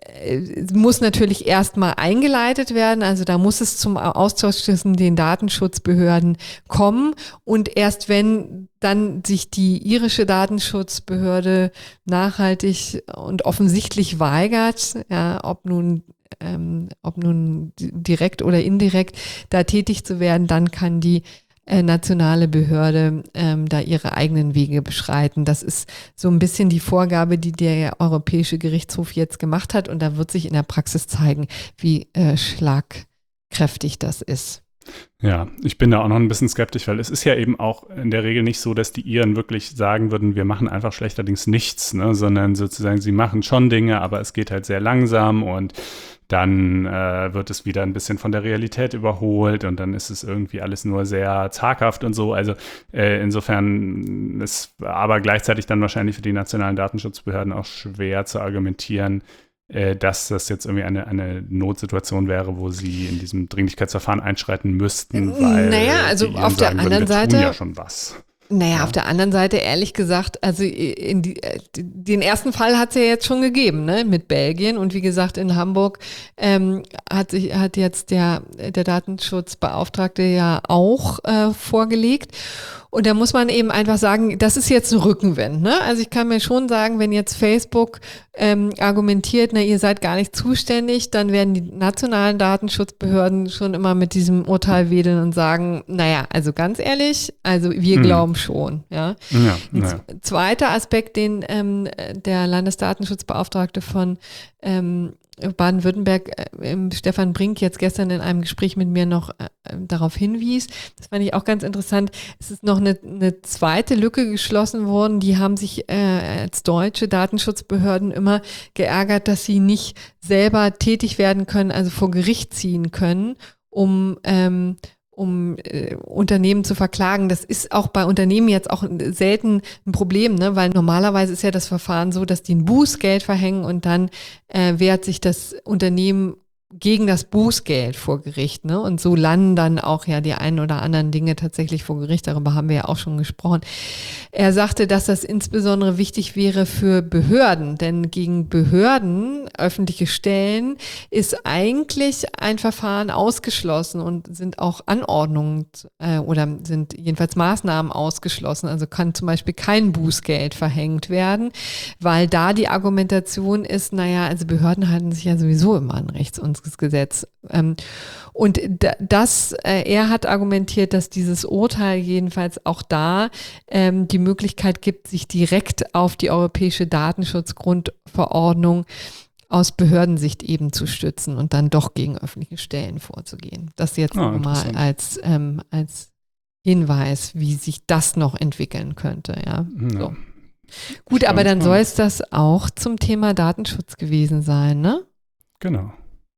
äh, muss natürlich erstmal eingeleitet werden, also da muss es zum Austausch zwischen den Datenschutzbehörden kommen und erst wenn dann sich die irische Datenschutzbehörde nachhaltig und offensichtlich weigert, ja, ob nun ähm, ob nun direkt oder indirekt da tätig zu werden, dann kann die äh, nationale Behörde ähm, da ihre eigenen Wege beschreiten. Das ist so ein bisschen die Vorgabe, die der Europäische Gerichtshof jetzt gemacht hat und da wird sich in der Praxis zeigen, wie äh, schlagkräftig das ist. Ja, ich bin da auch noch ein bisschen skeptisch, weil es ist ja eben auch in der Regel nicht so, dass die Iren wirklich sagen würden, wir machen einfach schlechterdings nichts, ne? Sondern sozusagen, sie machen schon Dinge, aber es geht halt sehr langsam und dann äh, wird es wieder ein bisschen von der Realität überholt und dann ist es irgendwie alles nur sehr zaghaft und so. Also äh, insofern ist aber gleichzeitig dann wahrscheinlich für die nationalen Datenschutzbehörden auch schwer zu argumentieren, äh, dass das jetzt irgendwie eine, eine Notsituation wäre, wo sie in diesem Dringlichkeitsverfahren einschreiten müssten, weil naja, also die auf der sagen anderen würden, wir Seite tun ja schon was. Naja, Ja. auf der anderen Seite, ehrlich gesagt, also in die, den ersten Fall hat es ja jetzt schon gegeben, ne, mit Belgien. Und wie gesagt, in Hamburg ähm, hat sich hat jetzt der, der Datenschutzbeauftragte ja auch äh, vorgelegt. Und da muss man eben einfach sagen, das ist jetzt ein Rückenwind, ne? Also ich kann mir schon sagen, wenn jetzt Facebook ähm, argumentiert, na, ihr seid gar nicht zuständig, dann werden die nationalen Datenschutzbehörden schon immer mit diesem Urteil wedeln und sagen, naja, also ganz ehrlich, also wir Hm. glauben schon, ja. Ja, Ein ja. zweiter Aspekt, den ähm, der Landesdatenschutzbeauftragte von ähm, Baden-Württemberg, äh, Stefan Brink, jetzt gestern in einem Gespräch mit mir noch äh, darauf hinwies, das fand ich auch ganz interessant, es ist noch eine, eine zweite Lücke geschlossen worden, die haben sich äh, als deutsche Datenschutzbehörden immer geärgert, dass sie nicht selber tätig werden können, also vor Gericht ziehen können, um ähm, um äh, Unternehmen zu verklagen. Das ist auch bei Unternehmen jetzt auch selten ein Problem, ne? Weil normalerweise ist ja das Verfahren so, dass die ein Bußgeld verhängen und dann äh, wehrt sich das Unternehmen gegen das Bußgeld vor Gericht, ne? Und so landen dann auch ja die einen oder anderen Dinge tatsächlich vor Gericht. Darüber haben wir ja auch schon gesprochen. Er sagte, dass das insbesondere wichtig wäre für Behörden, denn gegen Behörden, öffentliche Stellen, ist eigentlich ein Verfahren ausgeschlossen und sind auch Anordnungen äh, oder sind jedenfalls Maßnahmen ausgeschlossen. Also kann zum Beispiel kein Bußgeld verhängt werden, weil da die Argumentation ist, naja, also Behörden halten sich ja sowieso immer an Rechts- und Gesetz. Und das, er hat argumentiert, dass dieses Urteil jedenfalls auch da die Möglichkeit gibt, sich direkt auf die Europäische Datenschutzgrundverordnung aus Behördensicht eben zu stützen und dann doch gegen öffentliche Stellen vorzugehen. Das jetzt Ah, nochmal als, ähm, als Hinweis, wie sich das noch entwickeln könnte. Ja. Ja. So. Gut, aber dann soll es das auch zum Thema Datenschutz gewesen sein, ne? Genau.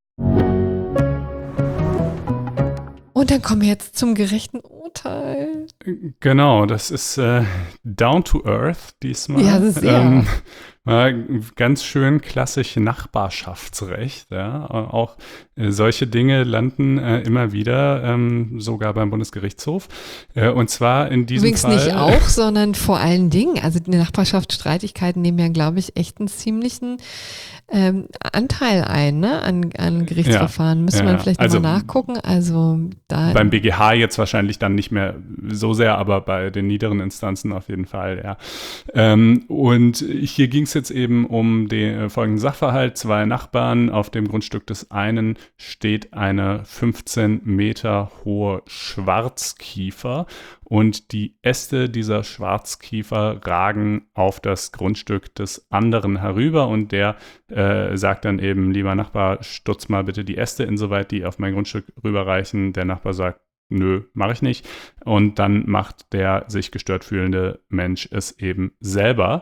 Und dann kommen wir jetzt zum gerechten Urteil. Genau, das ist äh, Down to Earth diesmal. Ja, das ist ja. Ähm, äh, ganz schön klassisch Nachbarschaftsrecht. Ja. Auch äh, solche Dinge landen äh, immer wieder, ähm, sogar beim Bundesgerichtshof. Äh, und zwar in diesem Übrigens Fall. Nicht auch, sondern vor allen Dingen, also die Nachbarschaftsstreitigkeiten nehmen ja, glaube ich, echt einen ziemlichen ähm, Anteil ein, ne, an, an Gerichtsverfahren. Ja, Müsste ja, man vielleicht also nochmal nachgucken. Also da beim B G H jetzt wahrscheinlich dann nicht mehr so sehr, aber bei den niederen Instanzen auf jeden Fall, ja. Ähm, und hier ging es jetzt eben um den äh, folgenden Sachverhalt. Zwei Nachbarn, auf dem Grundstück des einen steht eine fünfzehn Meter hohe Schwarzkiefer und die Äste dieser Schwarzkiefer ragen auf das Grundstück des anderen herüber und der äh, sagt dann eben, lieber Nachbar, stutz mal bitte die Äste insoweit die auf mein Grundstück rüberreichen. Der Nachbar sagt, nö, mache ich nicht. Und dann macht der sich gestört fühlende Mensch es eben selber.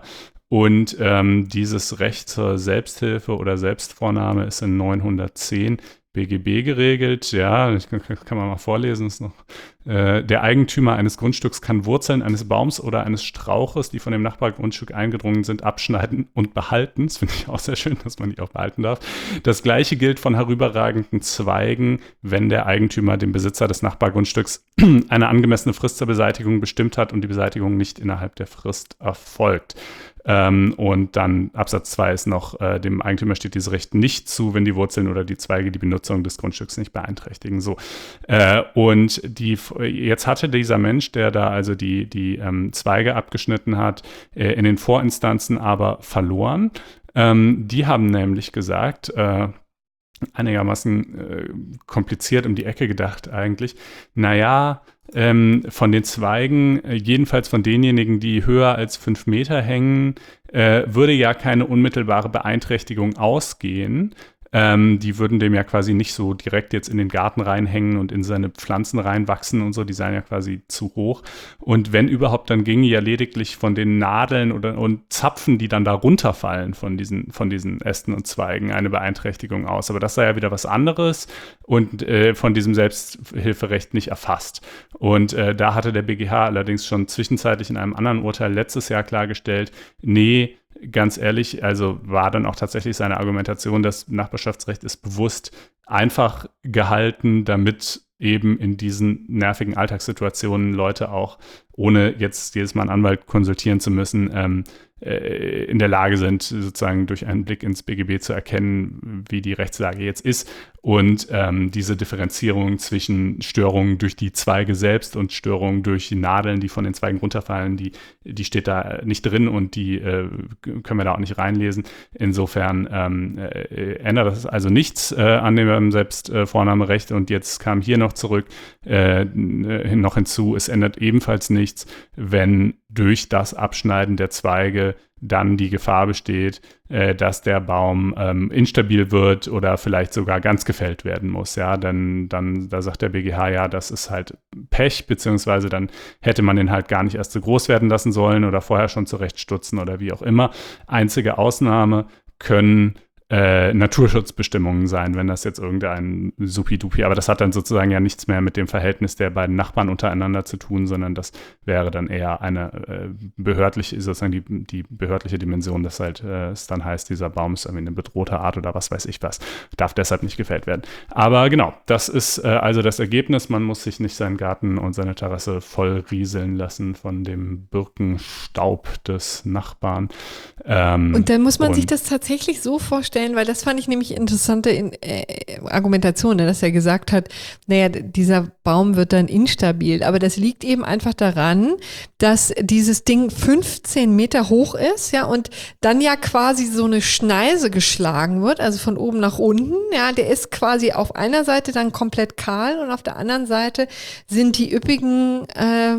Und ähm, dieses Recht zur Selbsthilfe oder Selbstvornahme ist in neunhundertzehn B G B geregelt. Ja, ich kann, kann man mal vorlesen, ist noch. Äh, der Eigentümer eines Grundstücks kann Wurzeln eines Baums oder eines Strauches, die von dem Nachbargrundstück eingedrungen sind, abschneiden und behalten. Das finde ich auch sehr schön, dass man die auch behalten darf. Das Gleiche gilt von herüberragenden Zweigen, wenn der Eigentümer dem Besitzer des Nachbargrundstücks eine angemessene Frist zur Beseitigung bestimmt hat und die Beseitigung nicht innerhalb der Frist erfolgt. Ähm, und dann Absatz zwei ist noch, äh, dem Eigentümer steht dieses Recht nicht zu, wenn die Wurzeln oder die Zweige die Benutzung des Grundstücks nicht beeinträchtigen. So. Äh, und die, jetzt hatte dieser Mensch, der da also die, die ähm, Zweige abgeschnitten hat, äh, in den Vorinstanzen aber verloren. Ähm, die haben nämlich gesagt, äh, einigermaßen äh, kompliziert um die Ecke gedacht eigentlich, naja, ähm, von den Zweigen, äh, jedenfalls von denjenigen, die höher als fünf Meter hängen, äh, würde ja keine unmittelbare Beeinträchtigung ausgehen. Ähm, die würden dem ja quasi nicht so direkt jetzt in den Garten reinhängen und in seine Pflanzen reinwachsen und so, die seien ja quasi zu hoch. Und wenn überhaupt, dann ginge ja lediglich von den Nadeln oder, und Zapfen, die dann da runterfallen von diesen, von diesen Ästen und Zweigen, eine Beeinträchtigung aus. Aber das sei ja wieder was anderes und äh, von diesem Selbsthilferecht nicht erfasst. Und äh, da hatte der B G H allerdings schon zwischenzeitlich in einem anderen Urteil letztes Jahr klargestellt, nee, ganz ehrlich, also war dann auch tatsächlich seine Argumentation, das Nachbarschaftsrecht ist bewusst einfach gehalten, damit eben in diesen nervigen Alltagssituationen Leute auch, ohne jetzt jedes Mal einen Anwalt konsultieren zu müssen, ähm, äh, in der Lage sind, sozusagen durch einen Blick ins B G B zu erkennen, wie die Rechtslage jetzt ist. Und ähm, diese Differenzierung zwischen Störungen durch die Zweige selbst und Störungen durch die Nadeln, die von den Zweigen runterfallen, die, die steht da nicht drin und die äh, können wir da auch nicht reinlesen. Insofern ähm, äh, ändert das also nichts äh, an dem Selbstvornahmerecht. Und jetzt kam hier noch zurück, äh, noch hinzu, es ändert ebenfalls nichts, wenn durch das Abschneiden der Zweige dann die Gefahr besteht, äh, dass der Baum ähm, instabil wird oder vielleicht sogar ganz gefällt werden muss. Ja, denn dann, da sagt der B G H, ja, das ist halt Pech, beziehungsweise dann hätte man den halt gar nicht erst so groß werden lassen sollen oder vorher schon zurechtstutzen oder wie auch immer. Einzige Ausnahme können Äh, Naturschutzbestimmungen sein, wenn das jetzt irgendein Supi-Dupi, aber das hat dann sozusagen ja nichts mehr mit dem Verhältnis der beiden Nachbarn untereinander zu tun, sondern das wäre dann eher eine äh, behördliche, sozusagen die, die behördliche Dimension, dass halt äh, es dann heißt, dieser Baum ist irgendwie eine bedrohte Art oder was weiß ich was, darf deshalb nicht gefällt werden. Aber genau, das ist äh, also das Ergebnis, man muss sich nicht seinen Garten und seine Terrasse voll rieseln lassen von dem Birkenstaub des Nachbarn. Ähm, und dann muss man sich das tatsächlich so vorstellen, weil das fand ich nämlich interessante in, äh, Argumentation, ne, dass er gesagt hat, naja, dieser Baum wird dann instabil, aber das liegt eben einfach daran, dass dieses Ding fünfzehn Meter hoch ist, ja, und dann ja quasi so eine Schneise geschlagen wird, also von oben nach unten, ja, der ist quasi auf einer Seite dann komplett kahl und auf der anderen Seite sind die üppigen äh,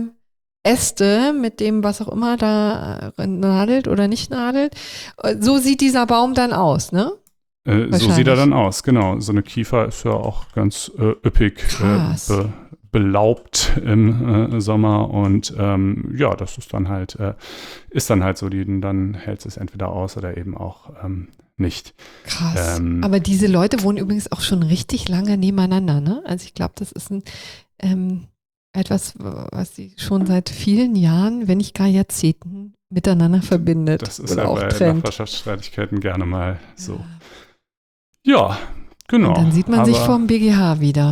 Äste mit dem, was auch immer da nadelt oder nicht nadelt. So sieht dieser Baum dann aus, ne? Äh, so sieht er dann aus, genau. So eine Kiefer ist ja auch ganz äh, üppig äh, be, belaubt im äh, Sommer und ähm, ja, das ist dann halt, äh, ist dann halt so, die, dann hält es entweder aus oder eben auch ähm, nicht. Krass. Ähm, Aber diese Leute wohnen übrigens auch schon richtig lange nebeneinander, ne? Also ich glaube, das ist ein ähm, etwas, was sie schon seit vielen Jahren, wenn nicht gar Jahrzehnten, miteinander verbindet. Das ist ja bei Nachbarschaftsstreitigkeiten gerne mal so. Ja, ja, genau. Und dann sieht man aber, sich vor dem B G H wieder.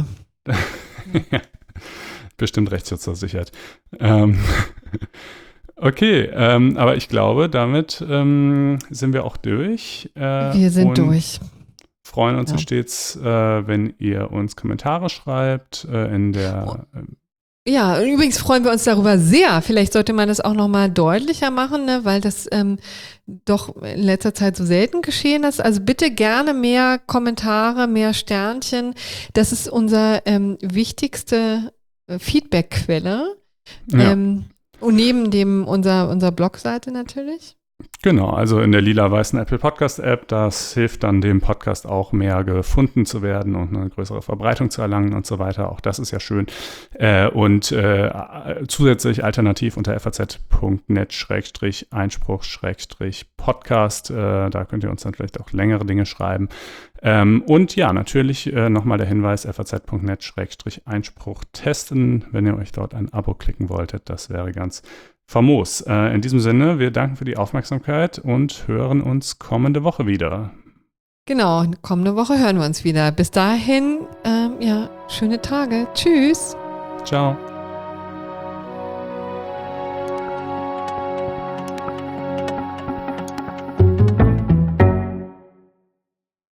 Bestimmt rechtsschutzversichert. Ähm, okay, ähm, aber ich glaube, damit ähm, sind wir auch durch. Äh, wir sind durch. Freuen uns ja. stets, äh, wenn ihr uns Kommentare schreibt äh, in der äh, Ja, übrigens freuen wir uns darüber sehr. Vielleicht sollte man das auch nochmal deutlicher machen, ne, weil das ähm, doch in letzter Zeit so selten geschehen ist. Also bitte gerne mehr Kommentare, mehr Sternchen. Das ist unsere ähm, wichtigste äh, Feedbackquelle. Ja. Ähm, und neben dem unser, unserer Blogseite natürlich. Genau, also in der lila-weißen Apple Podcast App, das hilft dann dem Podcast auch mehr gefunden zu werden und eine größere Verbreitung zu erlangen und so weiter. Auch das ist ja schön. Äh, und äh, zusätzlich alternativ unter faz punkt net schrägstrich Einspruch schrägstrich Podcast. Äh, da könnt ihr uns dann vielleicht auch längere Dinge schreiben. Ähm, und ja, natürlich äh, nochmal der Hinweis, faz punkt net schrägstrich Einspruch testen, wenn ihr euch dort ein Abo klicken wolltet. Das wäre ganz famos. Äh, in diesem Sinne, wir danken für die Aufmerksamkeit und hören uns kommende Woche wieder. Genau, kommende Woche hören wir uns wieder. Bis dahin, ähm, ja, schöne Tage. Tschüss. Ciao.